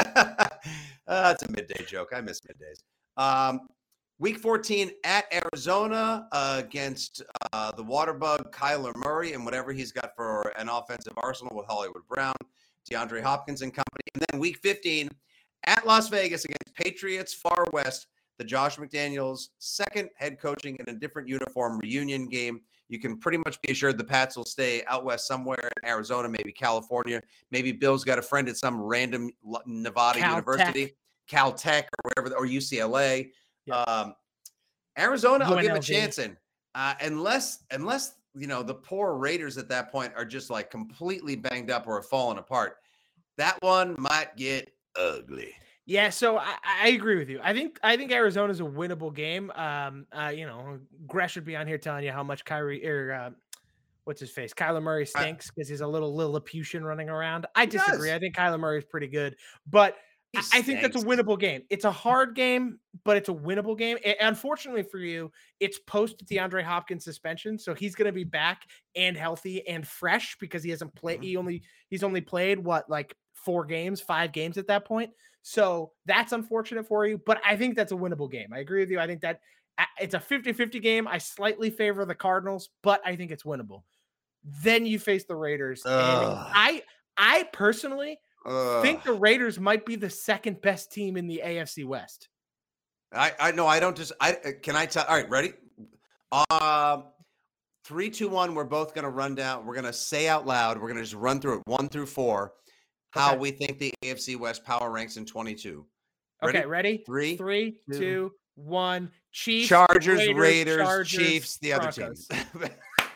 Speaker 11: that's a midday joke. I miss middays. Um, Week fourteen at Arizona uh, against uh, the Waterbug, Kyler Murray, and whatever he's got for an offensive arsenal with Hollywood Brown, DeAndre Hopkins and company. And then week fifteen at Las Vegas against Patriots Far West, the Josh McDaniels second head coaching in a different uniform reunion game. You can pretty much be assured the Pats will stay out west somewhere in Arizona, maybe California. Maybe Bill's got a friend at some random Nevada
Speaker 9: Cal
Speaker 11: university, Caltech or whatever, or U C L A. Um, Arizona, I'll give a chance in, uh, unless unless you know the poor Raiders at that point are just like completely banged up or falling apart. That one might get ugly.
Speaker 9: Yeah, so I, I agree with you. I think I think Arizona's a winnable game. Um, uh, you know, Gresh should be on here telling you how much Kyrie or uh, what's his face, Kyler Murray stinks because he's a little Lilliputian running around. I
Speaker 11: He
Speaker 9: disagree.
Speaker 11: does.
Speaker 9: I think Kyler Murray is pretty good, but
Speaker 11: He
Speaker 9: I think that's a
Speaker 11: stinks.
Speaker 9: winnable game. It's a hard game, but it's a winnable game. A- Unfortunately for you, it's post DeAndre Hopkins suspension, so he's going to be back and healthy and fresh because he hasn't played. He only he's only played what like four games, five games at that point. So that's unfortunate for you, but I think that's a winnable game. I agree with you. I think that uh, it's a fifty-fifty game. I slightly favor the Cardinals, but I think it's winnable. Then you face the Raiders, and
Speaker 11: Ugh.
Speaker 9: I I personally
Speaker 11: Ugh.
Speaker 9: think the Raiders might be the second best team in the A F C West.
Speaker 11: I I know I don't just I uh, can I tell. All right, ready? Um, three, two, one. We're both gonna run down. We're gonna say out loud. We're gonna just run through it one through four. How
Speaker 9: Okay.
Speaker 11: we think the A F C West power ranks in twenty-two.
Speaker 9: Okay, ready?
Speaker 11: Three,
Speaker 9: Three,
Speaker 11: two,
Speaker 9: two, one. Chiefs,
Speaker 11: Chargers, Raiders,
Speaker 9: Raiders, Chargers,
Speaker 11: Chiefs, the other
Speaker 9: Broncos.
Speaker 11: teams.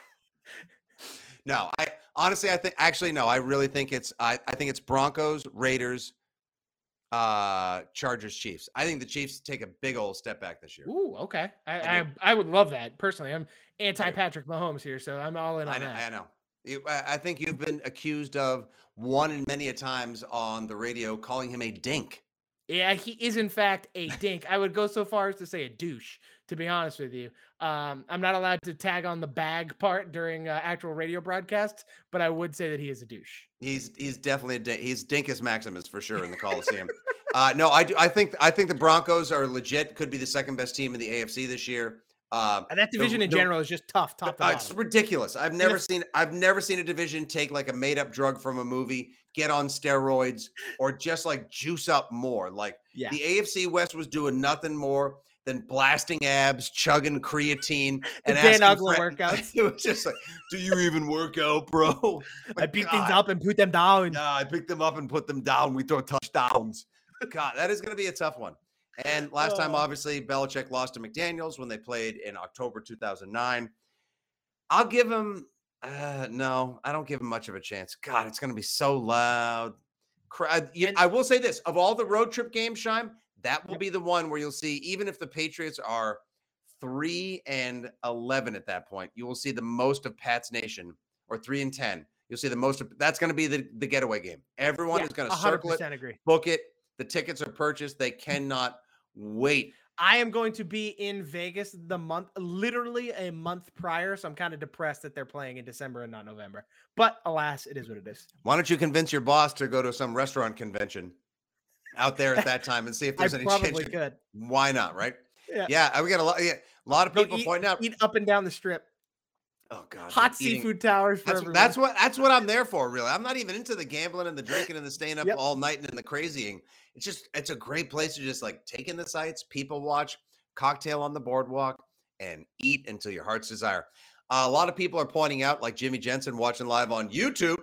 Speaker 11: No, I honestly, I think actually no, I really think it's I, I think it's Broncos, Raiders, uh, Chargers, Chiefs. I think the Chiefs take a big old step back this year.
Speaker 9: Ooh, okay. I,
Speaker 11: I
Speaker 9: I
Speaker 11: do.
Speaker 9: I would love that personally. I'm anti Patrick Mahomes here, so I'm all in on
Speaker 11: I know,
Speaker 9: that.
Speaker 11: I know. You- I I think you've been accused of one and many a times on the radio calling him a dink.
Speaker 9: Yeah, he is in fact a dink. I would go so far as to say a douche, to be honest with you. Um, I'm not allowed to tag on the bag part during uh, actual radio broadcasts, but I would say that he is a douche.
Speaker 11: He's he's definitely a dink. He's Dinkus Maximus for sure in the Coliseum. uh, no, I do. I think I think the Broncos are legit. Could be the second best team in the A F C this year. Uh,
Speaker 9: And that
Speaker 11: the-
Speaker 9: division in
Speaker 11: the-
Speaker 9: general is just tough, top to
Speaker 11: Uh,
Speaker 9: bottom.
Speaker 11: it's ridiculous. I've never
Speaker 9: Yes.
Speaker 11: seen I've never seen a division take like a made up drug from a movie, get on steroids, or just like juice up more. Like
Speaker 9: Yeah.
Speaker 11: the A F C West was doing nothing more than blasting abs, chugging creatine, and
Speaker 9: Dan
Speaker 11: asking
Speaker 9: Ugla
Speaker 11: friend-
Speaker 9: workouts.
Speaker 11: It was just like, do you even work out, bro?
Speaker 9: I beat things
Speaker 11: God.
Speaker 9: up and put them down.
Speaker 11: No, I picked them up and put them down. We throw touchdowns. God, that is going to be a tough one. And last time,
Speaker 9: Oh.
Speaker 11: obviously, Belichick lost to McDaniels when they played in October two thousand nine. I'll give him, uh, no, I don't give him much of a chance. God, it's going to be so loud. Cra- yeah, I will say this. Of all the road trip games, Shime, that will be the one where you'll see, even if the Patriots are three and eleven at that point, you will see the most of Pat's Nation, or three and ten. You'll see the most of, that's going to be the, the getaway game. Everyone
Speaker 9: Yeah,
Speaker 11: is going to
Speaker 9: one hundred
Speaker 11: circle it,
Speaker 9: percent agree.
Speaker 11: book it. The tickets are purchased. They cannot wait.
Speaker 9: I am going to be in Vegas the month, literally a month prior. So I'm kind of depressed that they're playing in December and not November. But alas, it is what it is.
Speaker 11: Why don't you convince your boss to go to some restaurant convention out there at that time and see if there's
Speaker 9: I
Speaker 11: any
Speaker 9: probably
Speaker 11: change?
Speaker 9: could.
Speaker 11: Why not? Right?
Speaker 9: Yeah.
Speaker 11: Yeah. We got a lot. Yeah, a lot of
Speaker 9: Go
Speaker 11: people
Speaker 9: eat,
Speaker 11: pointing out.
Speaker 9: eat up and down the strip.
Speaker 11: Oh God.
Speaker 9: Hot
Speaker 11: eating-
Speaker 9: seafood towers for
Speaker 11: That's,
Speaker 9: everyone.
Speaker 11: that's what that's what I'm there for, really. I'm not even into the gambling and the drinking and the staying up
Speaker 9: Yep.
Speaker 11: all night and the crazying. It's just it's a great place to just like take in the sights, people watch, cocktail on the boardwalk, and eat until your heart's desire. Uh, a lot of people are pointing out, like Jimmy Jensen watching live on YouTube,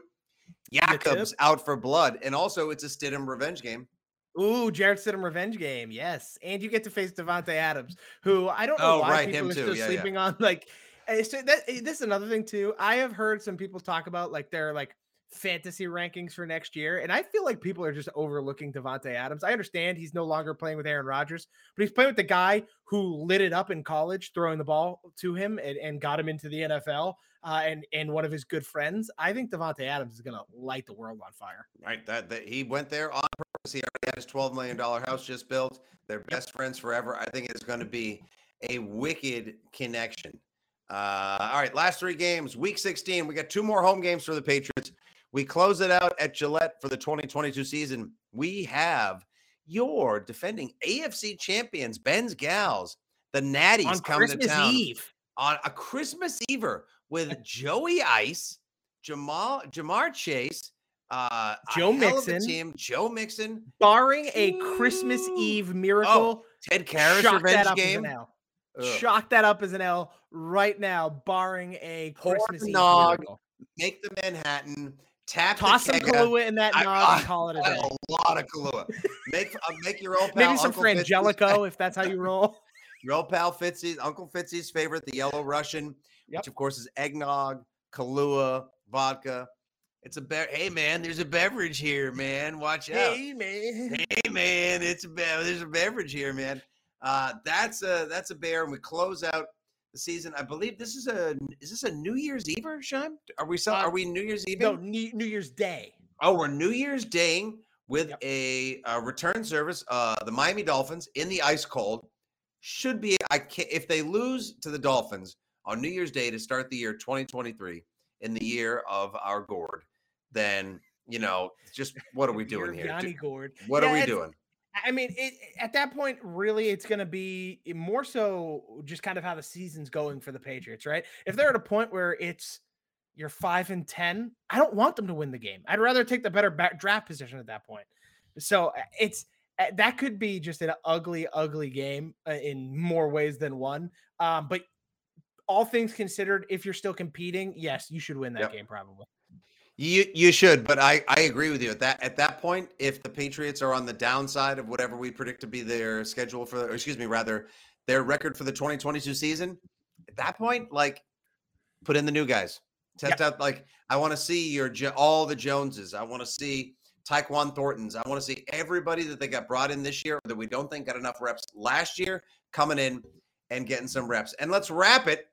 Speaker 11: Jakobs out for blood. And also, it's a Stidham revenge game.
Speaker 9: Ooh, Jarrett Stidham revenge game. Yes. And you get to face Devontae Adams, who I don't know
Speaker 11: oh,
Speaker 9: why
Speaker 11: right,
Speaker 9: people
Speaker 11: him
Speaker 9: are
Speaker 11: too.
Speaker 9: still
Speaker 11: yeah,
Speaker 9: sleeping
Speaker 11: yeah.
Speaker 9: on. Like, it's, that, this is another thing, too. I have heard some people talk about, like, their, like, fantasy rankings for next year. And I feel like people are just overlooking Devontae Adams. I understand he's no longer playing with Aaron Rodgers, but he's playing with the guy who lit it up in college, throwing the ball to him and, and got him into the N F L. Uh, and and one of his good friends. I think Devontae Adams is going to light the world on fire.
Speaker 11: Right. That, that he went there on purpose. He already had his twelve million dollars house just built. They're best friends forever. I think it's going to be a wicked connection. Uh, all right. Last three games, week sixteen. We got two more home games for the Patriots. We close it out at Gillette for the twenty twenty-two season. We have your defending A F C champions, Ben's Gals, the Natties,
Speaker 9: on
Speaker 11: coming
Speaker 9: Christmas
Speaker 11: to town
Speaker 9: Eve.
Speaker 11: on a Christmas Ever with Joey Ice, Jamal, Jamar Chase, uh,
Speaker 9: Joe
Speaker 11: a hell
Speaker 9: Mixon,
Speaker 11: of a team, Joe Mixon,
Speaker 9: barring a Christmas Eve miracle.
Speaker 11: Oh, Ted Karras
Speaker 9: chalk
Speaker 11: revenge
Speaker 9: that up
Speaker 11: game.
Speaker 9: As an L.
Speaker 11: Ugh.
Speaker 9: Chalk that up as an L right now, barring a Christmas Eve
Speaker 11: nog,
Speaker 9: miracle.
Speaker 11: Make the Manhattan. Tap
Speaker 9: Toss some Kahlua in that
Speaker 11: I,
Speaker 9: nog
Speaker 11: I,
Speaker 9: and call it a day.
Speaker 11: A lot of Kahlua. Make uh, make your old pal
Speaker 9: Maybe some
Speaker 11: Uncle
Speaker 9: Frangelico if that's how you roll.
Speaker 11: Your old pal Fitzy's, Uncle Fitzy's favorite, the Yellow Russian,
Speaker 9: yep.
Speaker 11: which of course is eggnog, Kahlua, vodka. It's a be- hey man, there's a beverage here, man. Watch out.
Speaker 9: Hey man.
Speaker 11: Hey man, it's a be- there's a beverage here, man. Uh, that's a that's a bear, and we close out the season. I believe this is a is this a New Year's Eve, Shime? Are we so, uh, are we New Year's Eve?
Speaker 9: No, New, New Year's Day.
Speaker 11: Oh, we're New Year's Day with
Speaker 9: yep.
Speaker 11: a, a return service. Uh, the Miami Dolphins in the ice cold should be. I can't, if they lose to the Dolphins on New Year's Day to start the year twenty twenty-three in the year of our gourd, then you know just what are we doing here?
Speaker 9: Johnny Gourd.
Speaker 11: What
Speaker 9: yeah,
Speaker 11: are we doing?
Speaker 9: I mean, it, at that point, really, it's going to be more so just kind of how the season's going for the Patriots, right? If they're at a point where it's you're five and ten, I don't want them to win the game. I'd rather take the better back draft position at that point. So it's that could be just an ugly, ugly game in more ways than one. Um, but all things considered, if you're still competing, yes, you should win that yep. game probably.
Speaker 11: You you should, but I, I agree with you at that at that point. If the Patriots are on the downside of whatever we predict to be their schedule for, or excuse me, rather their record for the twenty twenty-two season, at that point, like put in the new guys, test yep. out. Like I want to see your all the Joneses. I want to see Tyquan Thorntons. I want to see everybody that they got brought in this year that we don't think got enough reps last year coming in and getting some reps. And let's wrap it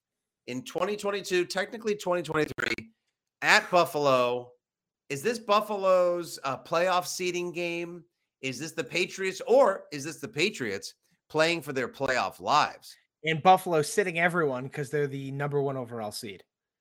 Speaker 11: in twenty twenty-two, technically twenty twenty-three. At Buffalo, is this Buffalo's uh, playoff seeding game? Is this the Patriots, or is this the Patriots playing for their playoff lives?
Speaker 9: And Buffalo sitting everyone because they're the number one overall seed.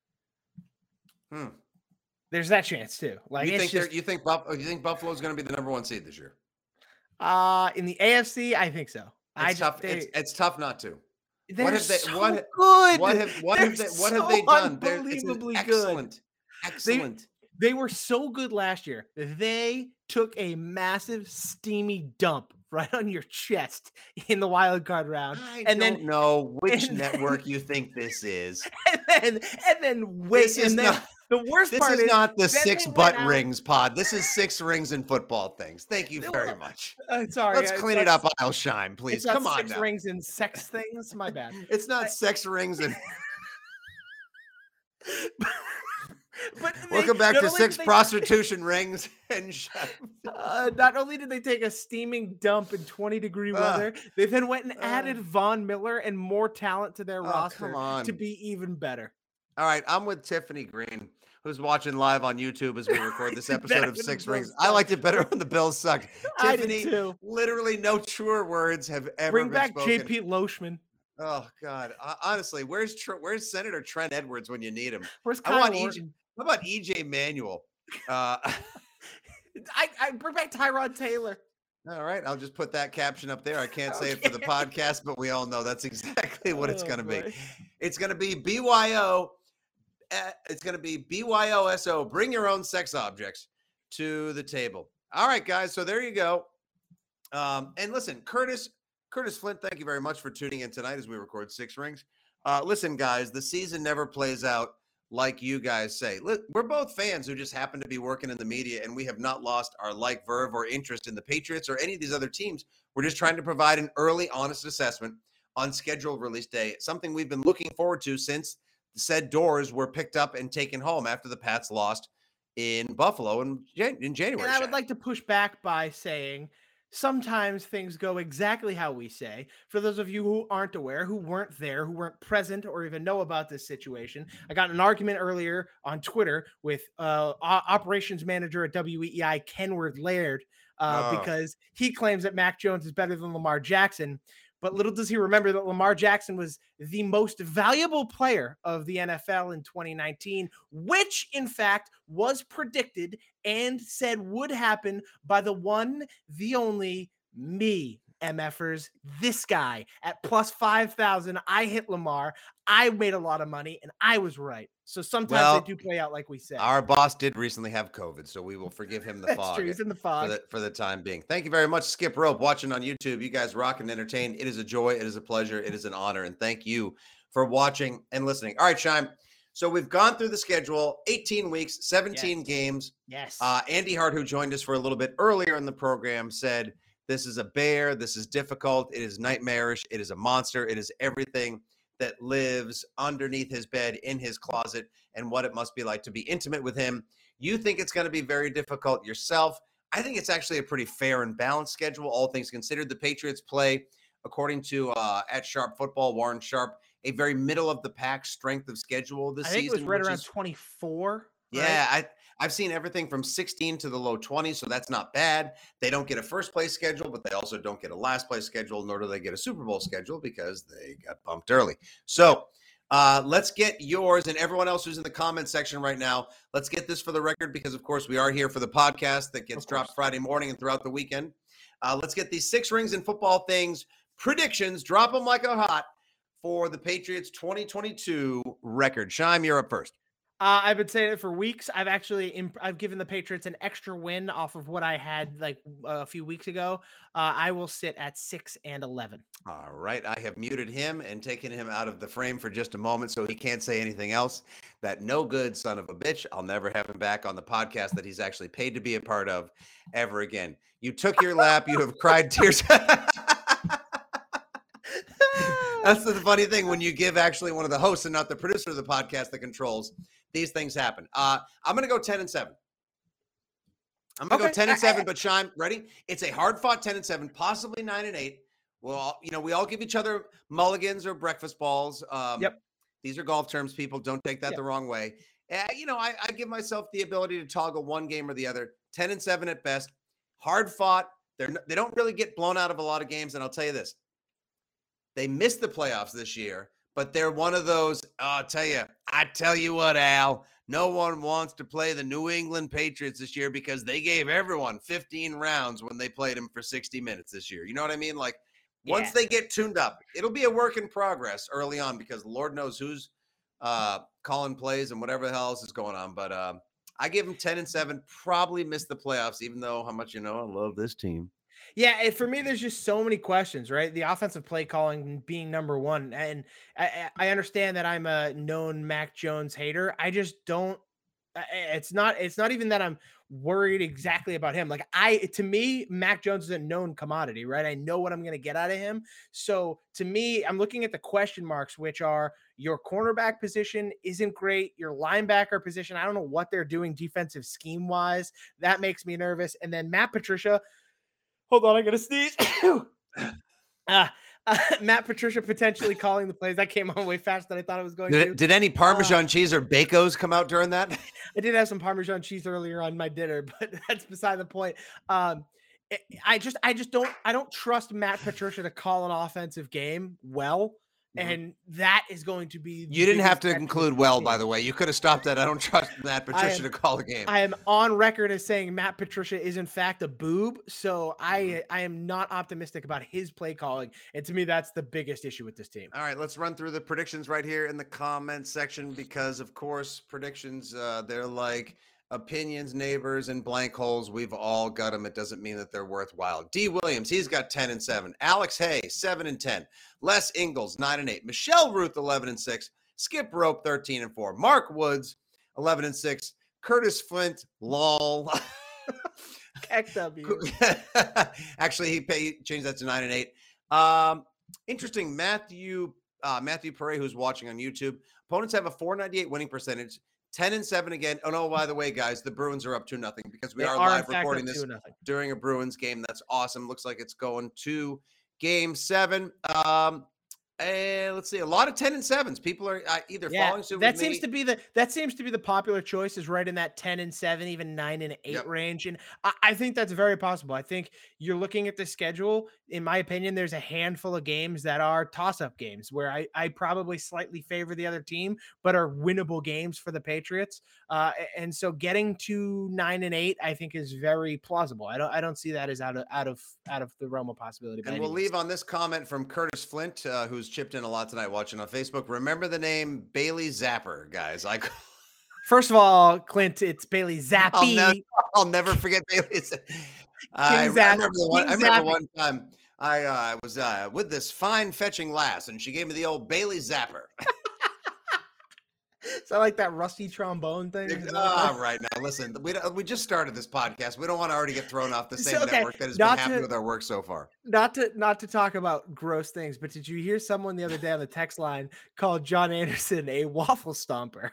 Speaker 11: Hmm.
Speaker 9: There's that chance too. Like
Speaker 11: you think
Speaker 9: just,
Speaker 11: you think Buff- you think Buffalo is going to be the number one seed this year?
Speaker 9: Uh in the A F C, I think so.
Speaker 11: It's
Speaker 9: I
Speaker 11: tough.
Speaker 9: Just,
Speaker 11: it's, it's tough not to.
Speaker 9: They're
Speaker 11: what have they?
Speaker 9: So
Speaker 11: what,
Speaker 9: good.
Speaker 11: What have what
Speaker 9: they're
Speaker 11: have they? What
Speaker 9: so
Speaker 11: have they done? They're
Speaker 9: unbelievably
Speaker 11: excellent.
Speaker 9: Good.
Speaker 11: Excellent.
Speaker 9: They, they were so good last year. They took a massive steamy dump right on your chest in the wild card round.
Speaker 11: I
Speaker 9: and
Speaker 11: don't
Speaker 9: then
Speaker 11: know which network then, you think this is.
Speaker 9: And then, and then wait.
Speaker 11: This is
Speaker 9: and then
Speaker 11: not,
Speaker 9: the worst
Speaker 11: this
Speaker 9: part
Speaker 11: is,
Speaker 9: is
Speaker 11: not the six butt
Speaker 9: out,
Speaker 11: rings pod. This is six rings and football things. Thank you very
Speaker 9: were,
Speaker 11: much.
Speaker 9: Uh, sorry.
Speaker 11: Let's clean it up, I'll shine, please.
Speaker 9: It's
Speaker 11: Come
Speaker 9: not
Speaker 11: on
Speaker 9: six
Speaker 11: now.
Speaker 9: rings and sex things. My bad.
Speaker 11: It's not
Speaker 9: I,
Speaker 11: sex rings and.
Speaker 9: But
Speaker 11: welcome
Speaker 9: they,
Speaker 11: back to six
Speaker 9: they,
Speaker 11: prostitution rings and
Speaker 9: uh, not only did they take a steaming dump in twenty degree weather, uh, they then went and uh, added Von Miller and more talent to their
Speaker 11: oh,
Speaker 9: roster to be even better.
Speaker 11: All right, I'm with Tiffany Green, who's watching live on YouTube as we record this episode of Six Rings. I liked it better when the Bills sucked. Tiffany, literally no truer words have ever
Speaker 9: Bring
Speaker 11: been
Speaker 9: back
Speaker 11: spoken.
Speaker 9: J P Loshman.
Speaker 11: Oh God! Uh, honestly, where's Tr- where's Senator Trent Edwards when you need him?
Speaker 9: Where's
Speaker 11: I
Speaker 9: Kyle
Speaker 11: want
Speaker 9: Orton?
Speaker 11: E J, how about E J Manuel? Uh,
Speaker 9: I, I bring back Tyrod Taylor.
Speaker 11: All right, I'll just put that caption up there. I can't okay. say it for the podcast, but we all know that's exactly what oh, it's going to be. It's going to be B Y O. Uh, it's going to be B Y O S O. Bring your own sex objects to the table. All right, guys. So there you go. Um, and listen, Curtis. Curtis Flint, thank you very much for tuning in tonight as we record Six Rings. Uh, listen, guys, the season never plays out like you guys say. We're both fans who just happen to be working in the media, and we have not lost our like, verve, or interest in the Patriots or any of these other teams. We're just trying to provide an early, honest assessment on scheduled release day, something we've been looking forward to since the said doors were picked up and taken home after the Pats lost in Buffalo in, Jan- in January.
Speaker 9: And I would like to push back by saying sometimes things go exactly how we say. For those of you who aren't aware, who weren't there, who weren't present or even know about this situation, I got in an argument earlier on Twitter with uh, operations manager at W E E I, Kenward Laird, uh, oh. because he claims that Mac Jones is better than Lamar Jackson. But little does he remember that Lamar Jackson was the most valuable player of the N F L in twenty nineteen, which, in fact, was predicted and said would happen by the one, the only, me, MFers. This guy at plus five thousand. I hit Lamar. I made a lot of money, and I was right. So sometimes well, they do play out like we said.
Speaker 11: Our boss did recently have COVID, so we will forgive him the
Speaker 9: That's
Speaker 11: fog.
Speaker 9: True. He's in the fog.
Speaker 11: For the, for the time being. Thank you very much, Skip Rope, watching on YouTube. You guys rock and entertain. It is a joy. It is a pleasure. It is an honor. And thank you for watching and listening. All right, Shime. So we've gone through the schedule, eighteen weeks, seventeen
Speaker 9: yes.
Speaker 11: games.
Speaker 9: Yes.
Speaker 11: Uh, Andy Hart, who joined us for a little bit earlier in the program, said, this is a bear. This is difficult. It is nightmarish. It is a monster. It is everything that lives underneath his bed, in his closet, and what it must be like to be intimate with him. You think it's going to be very difficult yourself. I think it's actually a pretty fair and balanced schedule, all things considered. The Patriots play, according to uh, at Sharp Football, Warren Sharp, a very middle-of-the-pack strength of schedule this season.
Speaker 9: I think
Speaker 11: season,
Speaker 9: it was right around
Speaker 11: is,
Speaker 9: twenty-four.
Speaker 11: Yeah,
Speaker 9: right?
Speaker 11: I, I've seen everything from sixteen to the low twenties, so that's not bad. They don't get a first-place schedule, but they also don't get a last-place schedule, nor do they get a Super Bowl schedule because they got bumped early. So uh, let's get yours and everyone else who's in the comment section right now. Let's get this for the record because, of course, we are here for the podcast that gets dropped Friday morning and throughout the weekend. Uh, let's get these six rings and football things predictions. Drop them like a hot for the Patriots twenty twenty-two record. Shime, you're up first.
Speaker 9: Uh, I've been saying it for weeks. I've actually imp- I've given the Patriots an extra win off of what I had like a few weeks ago. Uh, I will sit at six and eleven.
Speaker 11: All right, I have muted him and taken him out of the frame for just a moment, so he can't say anything else. That no good son of a bitch. I'll never have him back on the podcast that he's actually paid to be a part of ever again. You took your lap. You have cried tears. That's the funny thing when you give actually one of the hosts and not the producer of the podcast the controls. These things happen. Uh, I'm going to go ten and seven. I'm going to okay. go ten and seven, but Shime, ready? It's a hard fought ten and seven, possibly nine and eight. Well, you know, we all give each other mulligans or breakfast balls. Um,
Speaker 9: yep.
Speaker 11: These are golf terms, people. Don't take that yep. the wrong way. Uh, you know, I, I give myself the ability to toggle one game or the other. ten and seven at best. Hard fought. They're they don't really get blown out of a lot of games. And I'll tell you this. They missed the playoffs this year, but they're one of those, oh, I'll tell you, I tell you what, Al, no one wants to play the New England Patriots this year because they gave everyone fifteen rounds when they played them for sixty minutes this year. You know what I mean? Like, once yeah. they get tuned up, it'll be a work in progress early on because Lord knows who's uh, calling plays and whatever the hell else is going on. But uh, I give them ten and seven, probably miss the playoffs, even though how much you know I love this team.
Speaker 9: Yeah, and for me, there's just so many questions, right? The offensive play calling being number one. And I, I understand that I'm a known Mac Jones hater. I just don't, it's not, it's not even that I'm worried exactly about him. Like I, to me, Mac Jones is a known commodity, right? I know what I'm going to get out of him. So to me, I'm looking at the question marks, which are your cornerback position isn't great. Your linebacker position, I don't know what they're doing defensive scheme wise. That makes me nervous. And then Matt Patricia, hold on, I gotta sneeze. uh, uh, Matt Patricia potentially calling the plays. That came on way faster than I thought it was going
Speaker 11: did,
Speaker 9: to.
Speaker 11: Did any Parmesan uh, cheese or Bacos come out during that?
Speaker 9: I did have some Parmesan cheese earlier on my dinner, but that's beside the point. Um, it, I just, I just don't, I don't trust Matt Patricia to call an offensive game well. And that is going to be.
Speaker 11: You didn't have to conclude well, by the way. You could have stopped that. I don't trust Matt Patricia am, to call a game.
Speaker 9: I am on record as saying Matt Patricia is in fact a boob. So I I am not optimistic about his play calling. And to me, that's the biggest issue with this team.
Speaker 11: All right, let's run through the predictions right here in the comments section because, of course, predictions, uh, they're like opinions, neighbors, and blank holes. We've all got them. It doesn't mean that they're worthwhile. D. Williams, he's got ten and seven. Alex Hay, seven and ten. Les Ingalls, nine and eight. Michelle Ruth, eleven and six. Skip Rope, thirteen and four. Mark Woods, eleven and six. Curtis Flint, lol.
Speaker 9: X W.
Speaker 11: Actually, he paid, changed that to nine and eight. Um, interesting. Matthew uh, Matthew Perret, who's watching on YouTube. Opponents have a four ninety-eight winning percentage. ten and seven again. Oh no! By the way, guys, the Bruins are up two nothing because we
Speaker 9: They
Speaker 11: are,
Speaker 9: are,
Speaker 11: live
Speaker 9: in fact,
Speaker 11: recording
Speaker 9: up
Speaker 11: this
Speaker 9: two nothing.
Speaker 11: during a Bruins game. That's awesome. Looks like it's going to game seven. Um, and let's see, a lot of ten and sevens. People are uh, either
Speaker 9: Yeah,
Speaker 11: following suit.
Speaker 9: that
Speaker 11: with
Speaker 9: seems
Speaker 11: me.
Speaker 9: to be the that seems to be the popular choice, is right in that ten and seven, even nine and eight
Speaker 11: Yep.
Speaker 9: range. And I, I think that's very possible. I think you're looking at the schedule. In my opinion, there's a handful of games that are toss-up games where I, I probably slightly favor the other team, but are winnable games for the Patriots. Uh, a- and so getting to nine and eight, I think, is very plausible. I don't I don't see that as out of out of out of the realm of possibility. by
Speaker 11: And
Speaker 9: any
Speaker 11: we'll
Speaker 9: means.
Speaker 11: leave on this comment from Curtis Flint, uh, who's chipped in a lot tonight watching on Facebook. Remember the name Bailey Zapper, guys. I,
Speaker 9: First of all, Clint, it's Bailey Zappi.
Speaker 11: I'll, never, I'll never forget Bailey. I, I
Speaker 9: Zap-
Speaker 11: remember, the one, I
Speaker 9: King
Speaker 11: remember
Speaker 9: Zappy.
Speaker 11: one time I uh, was uh, with this fine fetching lass, and she gave me the old Bailey Zapper.
Speaker 9: Is that like that rusty trombone thing? Is that-
Speaker 11: All right, now listen, we don't, we just started this podcast. We don't want to already get thrown off the same
Speaker 9: So, okay,
Speaker 11: network that has been
Speaker 9: not
Speaker 11: happening
Speaker 9: to-
Speaker 11: with our work so far.
Speaker 9: Not to not to talk about gross things, but did you hear someone the other day on the text line called John Anderson a waffle stomper?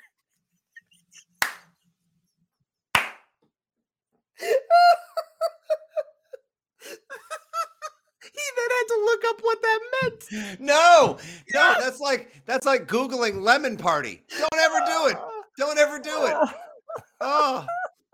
Speaker 9: He then had to look up what that meant.
Speaker 11: No, no, that's like that's like Googling lemon party. Don't ever do it. Don't ever do it. Oh.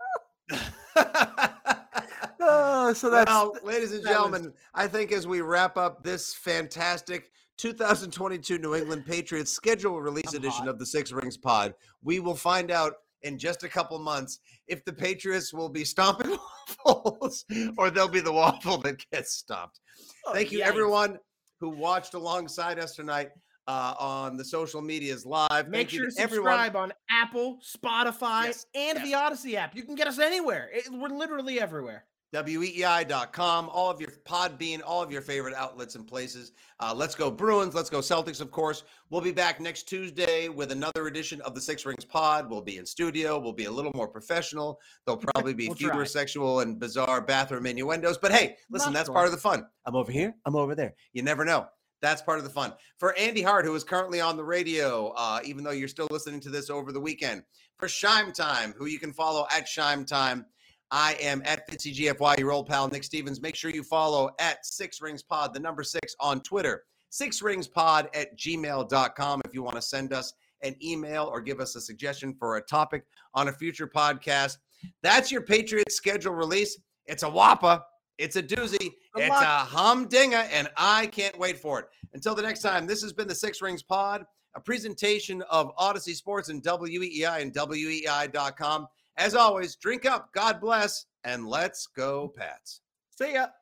Speaker 9: Oh, so that's
Speaker 11: Well, ladies and
Speaker 9: that was-
Speaker 11: gentlemen, I think as we wrap up this fantastic two thousand twenty-two New England Patriots schedule release
Speaker 9: I'm
Speaker 11: edition
Speaker 9: hot.
Speaker 11: of the Six Rings Pod, we will find out in just a couple months if the Patriots will be stomping waffles or they'll be the waffle that gets stomped.
Speaker 9: Oh,
Speaker 11: Thank you,
Speaker 9: yikes.
Speaker 11: everyone who watched alongside us tonight uh, on the social medias live.
Speaker 9: Make
Speaker 11: Thank you
Speaker 9: sure to
Speaker 11: everyone.
Speaker 9: subscribe on Apple, Spotify,
Speaker 11: Yes,
Speaker 9: and
Speaker 11: yes.
Speaker 9: the Odyssey app. You can get us anywhere. It- we're literally everywhere.
Speaker 11: W E E I dot com, all of your Podbean, all of your favorite outlets and places. Uh, let's go Bruins. Let's go Celtics, of course. We'll be back next Tuesday with another edition of the Six Rings Pod. We'll be in studio. We'll be a little more professional. There'll probably be
Speaker 9: We'll
Speaker 11: fewer
Speaker 9: try.
Speaker 11: sexual and bizarre bathroom innuendos. But hey, listen,
Speaker 9: Not
Speaker 11: that's
Speaker 9: sure.
Speaker 11: part of the fun. I'm over here. I'm over there. You never know. That's part of the fun. For Andy Hart, who is currently on the radio, uh, even though you're still listening to this over the weekend. For Shime Time, who you can follow at Shime Time. I am at Fitzy G F Y, your old pal Nick Stevens. Make sure you follow at Six Rings Pod, the number six on Twitter. Six Rings Pod at gmail dot com if you want to send us an email or give us a suggestion for a topic on a future podcast. That's your Patriots schedule release. It's a whopper. It's a doozy.
Speaker 9: Good
Speaker 11: it's
Speaker 9: luck.
Speaker 11: a humdinger, and I can't wait for it. Until the next time, this has been the Six Rings Pod, a presentation of Odyssey Sports and W E E I and W E E I dot com. As always, drink up, God bless, and let's go, Pats.
Speaker 9: See ya.